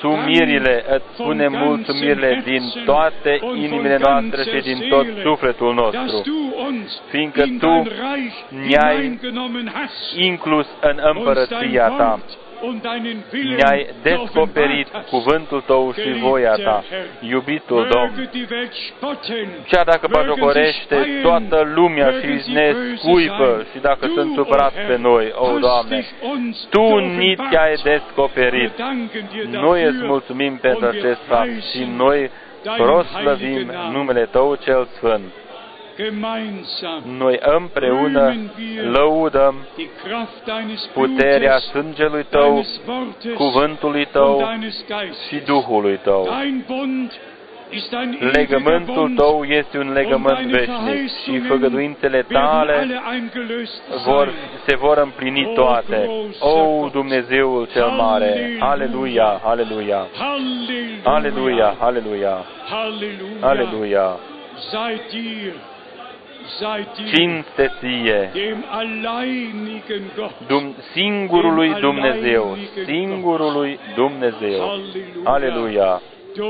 mulțumirile din toate inimile noastre și din tot sufletul nostru, fiindcă Tu ne-ai inclus în împărăția Ta, ne-ai descoperit cuvântul Tău și voia Ta, iubitul Domn. Chiar dacă bajocorește toată lumea și ne scuipă și dacă sunt supărați pe noi, o, Doamne, Tu ni te-ai descoperit. Noi îți mulțumim pentru acest fapt și noi proslăvim numele Tău cel Sfânt. Noi împreună lăudăm puterea sângelui Tău, cuvântului Tău și Duhului Tău. Legământul Tău este un legământ veșnic și făgăduințele Tale se vor împlini toate. O, Dumnezeul cel mare! Aleluia! Aleluia! Aleluia! Aleluia! Aleluia! Cinste Ție, singurului Dumnezeu, singurului Dumnezeu. Aleluia!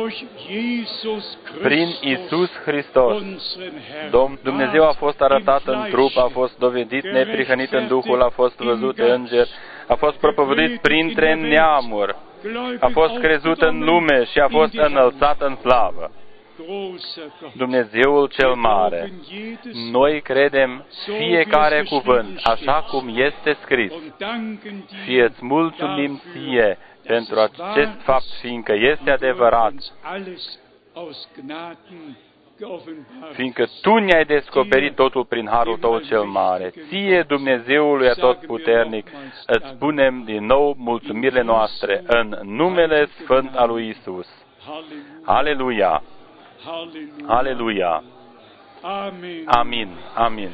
Prin Iisus Hristos, Dumnezeu a fost arătat în trup, a fost dovedit neprihănit în Duhul, a fost văzut de înger, a fost propovăduit printre neamuri, a fost crezut în lume și a fost înălțat în slavă. Dumnezeul cel mare, noi credem fiecare cuvânt, așa cum este scris, și îți mulțumim Ție pentru acest fapt, fiindcă este adevărat. fiindcă Tu ne-ai descoperit totul prin harul Tău cel mare. Ție, Dumnezeului Atotputernic, îți spunem din nou mulțumirile noastre în numele Sfânt al lui Isus. Aleluia! Aleluia! Amin! Amin!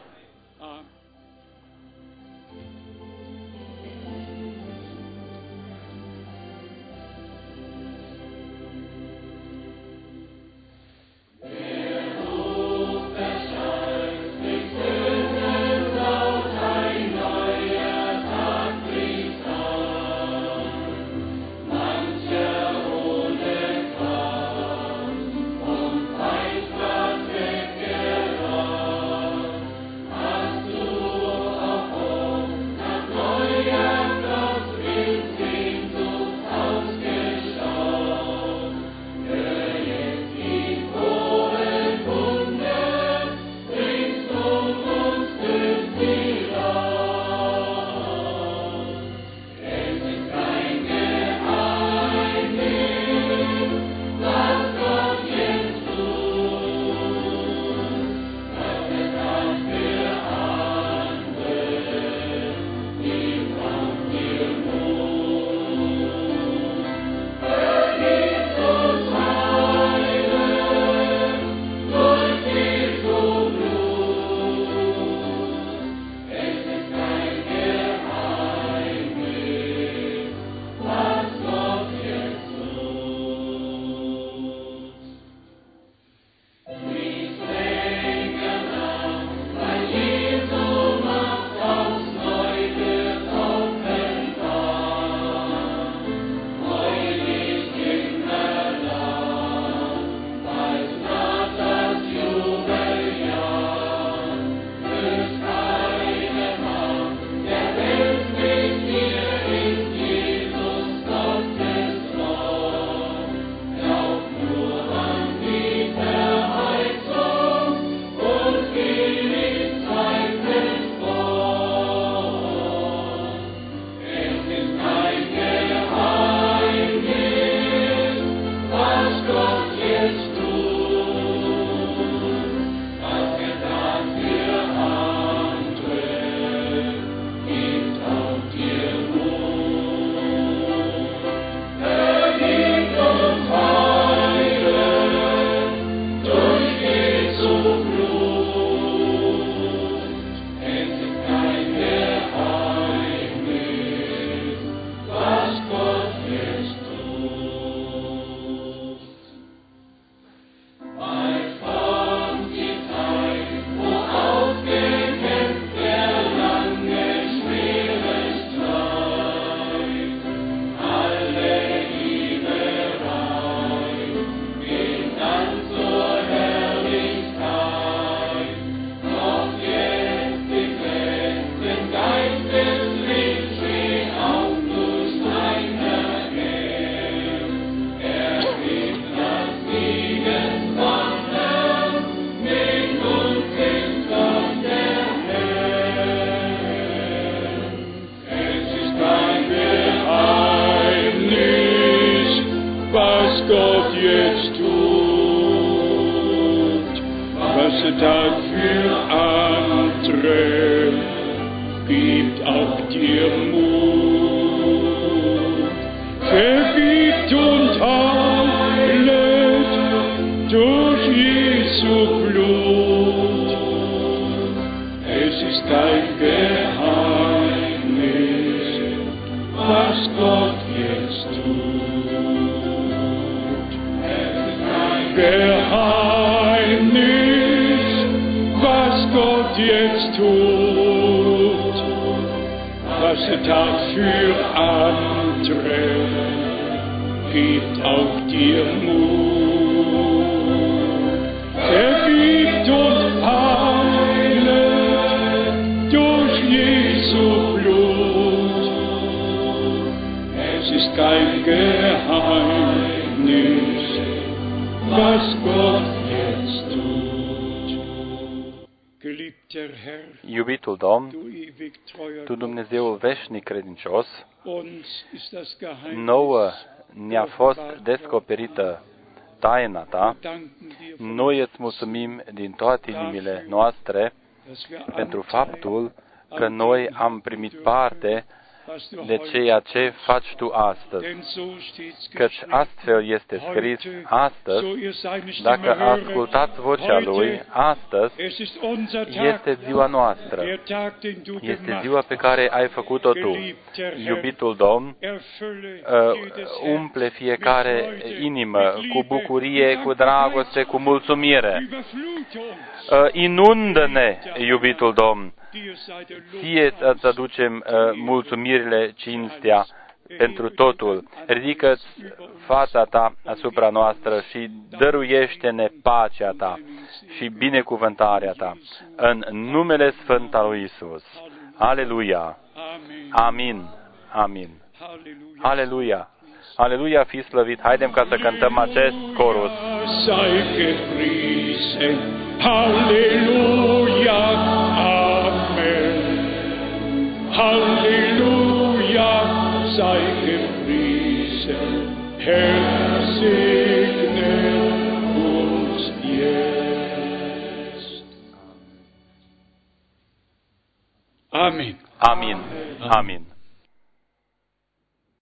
Iubitul Domn, Tu Dumnezeul veșnic credincios, nouă ne-a fost descoperită taina ta, noi îți mulțumim din toate inimile noastre pentru faptul că noi am primit parte de ceea ce faci Tu astăzi. Căci astfel este scris astăzi, dacă ascultați vocea Lui, astăzi este ziua noastră. Este ziua pe care ai făcut-o Tu. Iubitul Domn, umple fiecare inimă cu bucurie, cu dragoste, cu mulțumire. Inundă-ne, iubitul Domn. Ție îți aducem mulțumirile, cinstea pentru totul. Ridică-ți fața Ta asupra noastră și dăruiește-ne pacea Ta și binecuvântarea Ta. În numele Sfânt al lui Iisus. Aleluia! Amin! Amin! Aleluia! Aleluia, fi slăvit! Haidem ca să cântăm acest chorus. Halleluja, Amen. Halleluja, sei gepriesen, Herr, segne uns jetzt. Amen. Amin. Amin.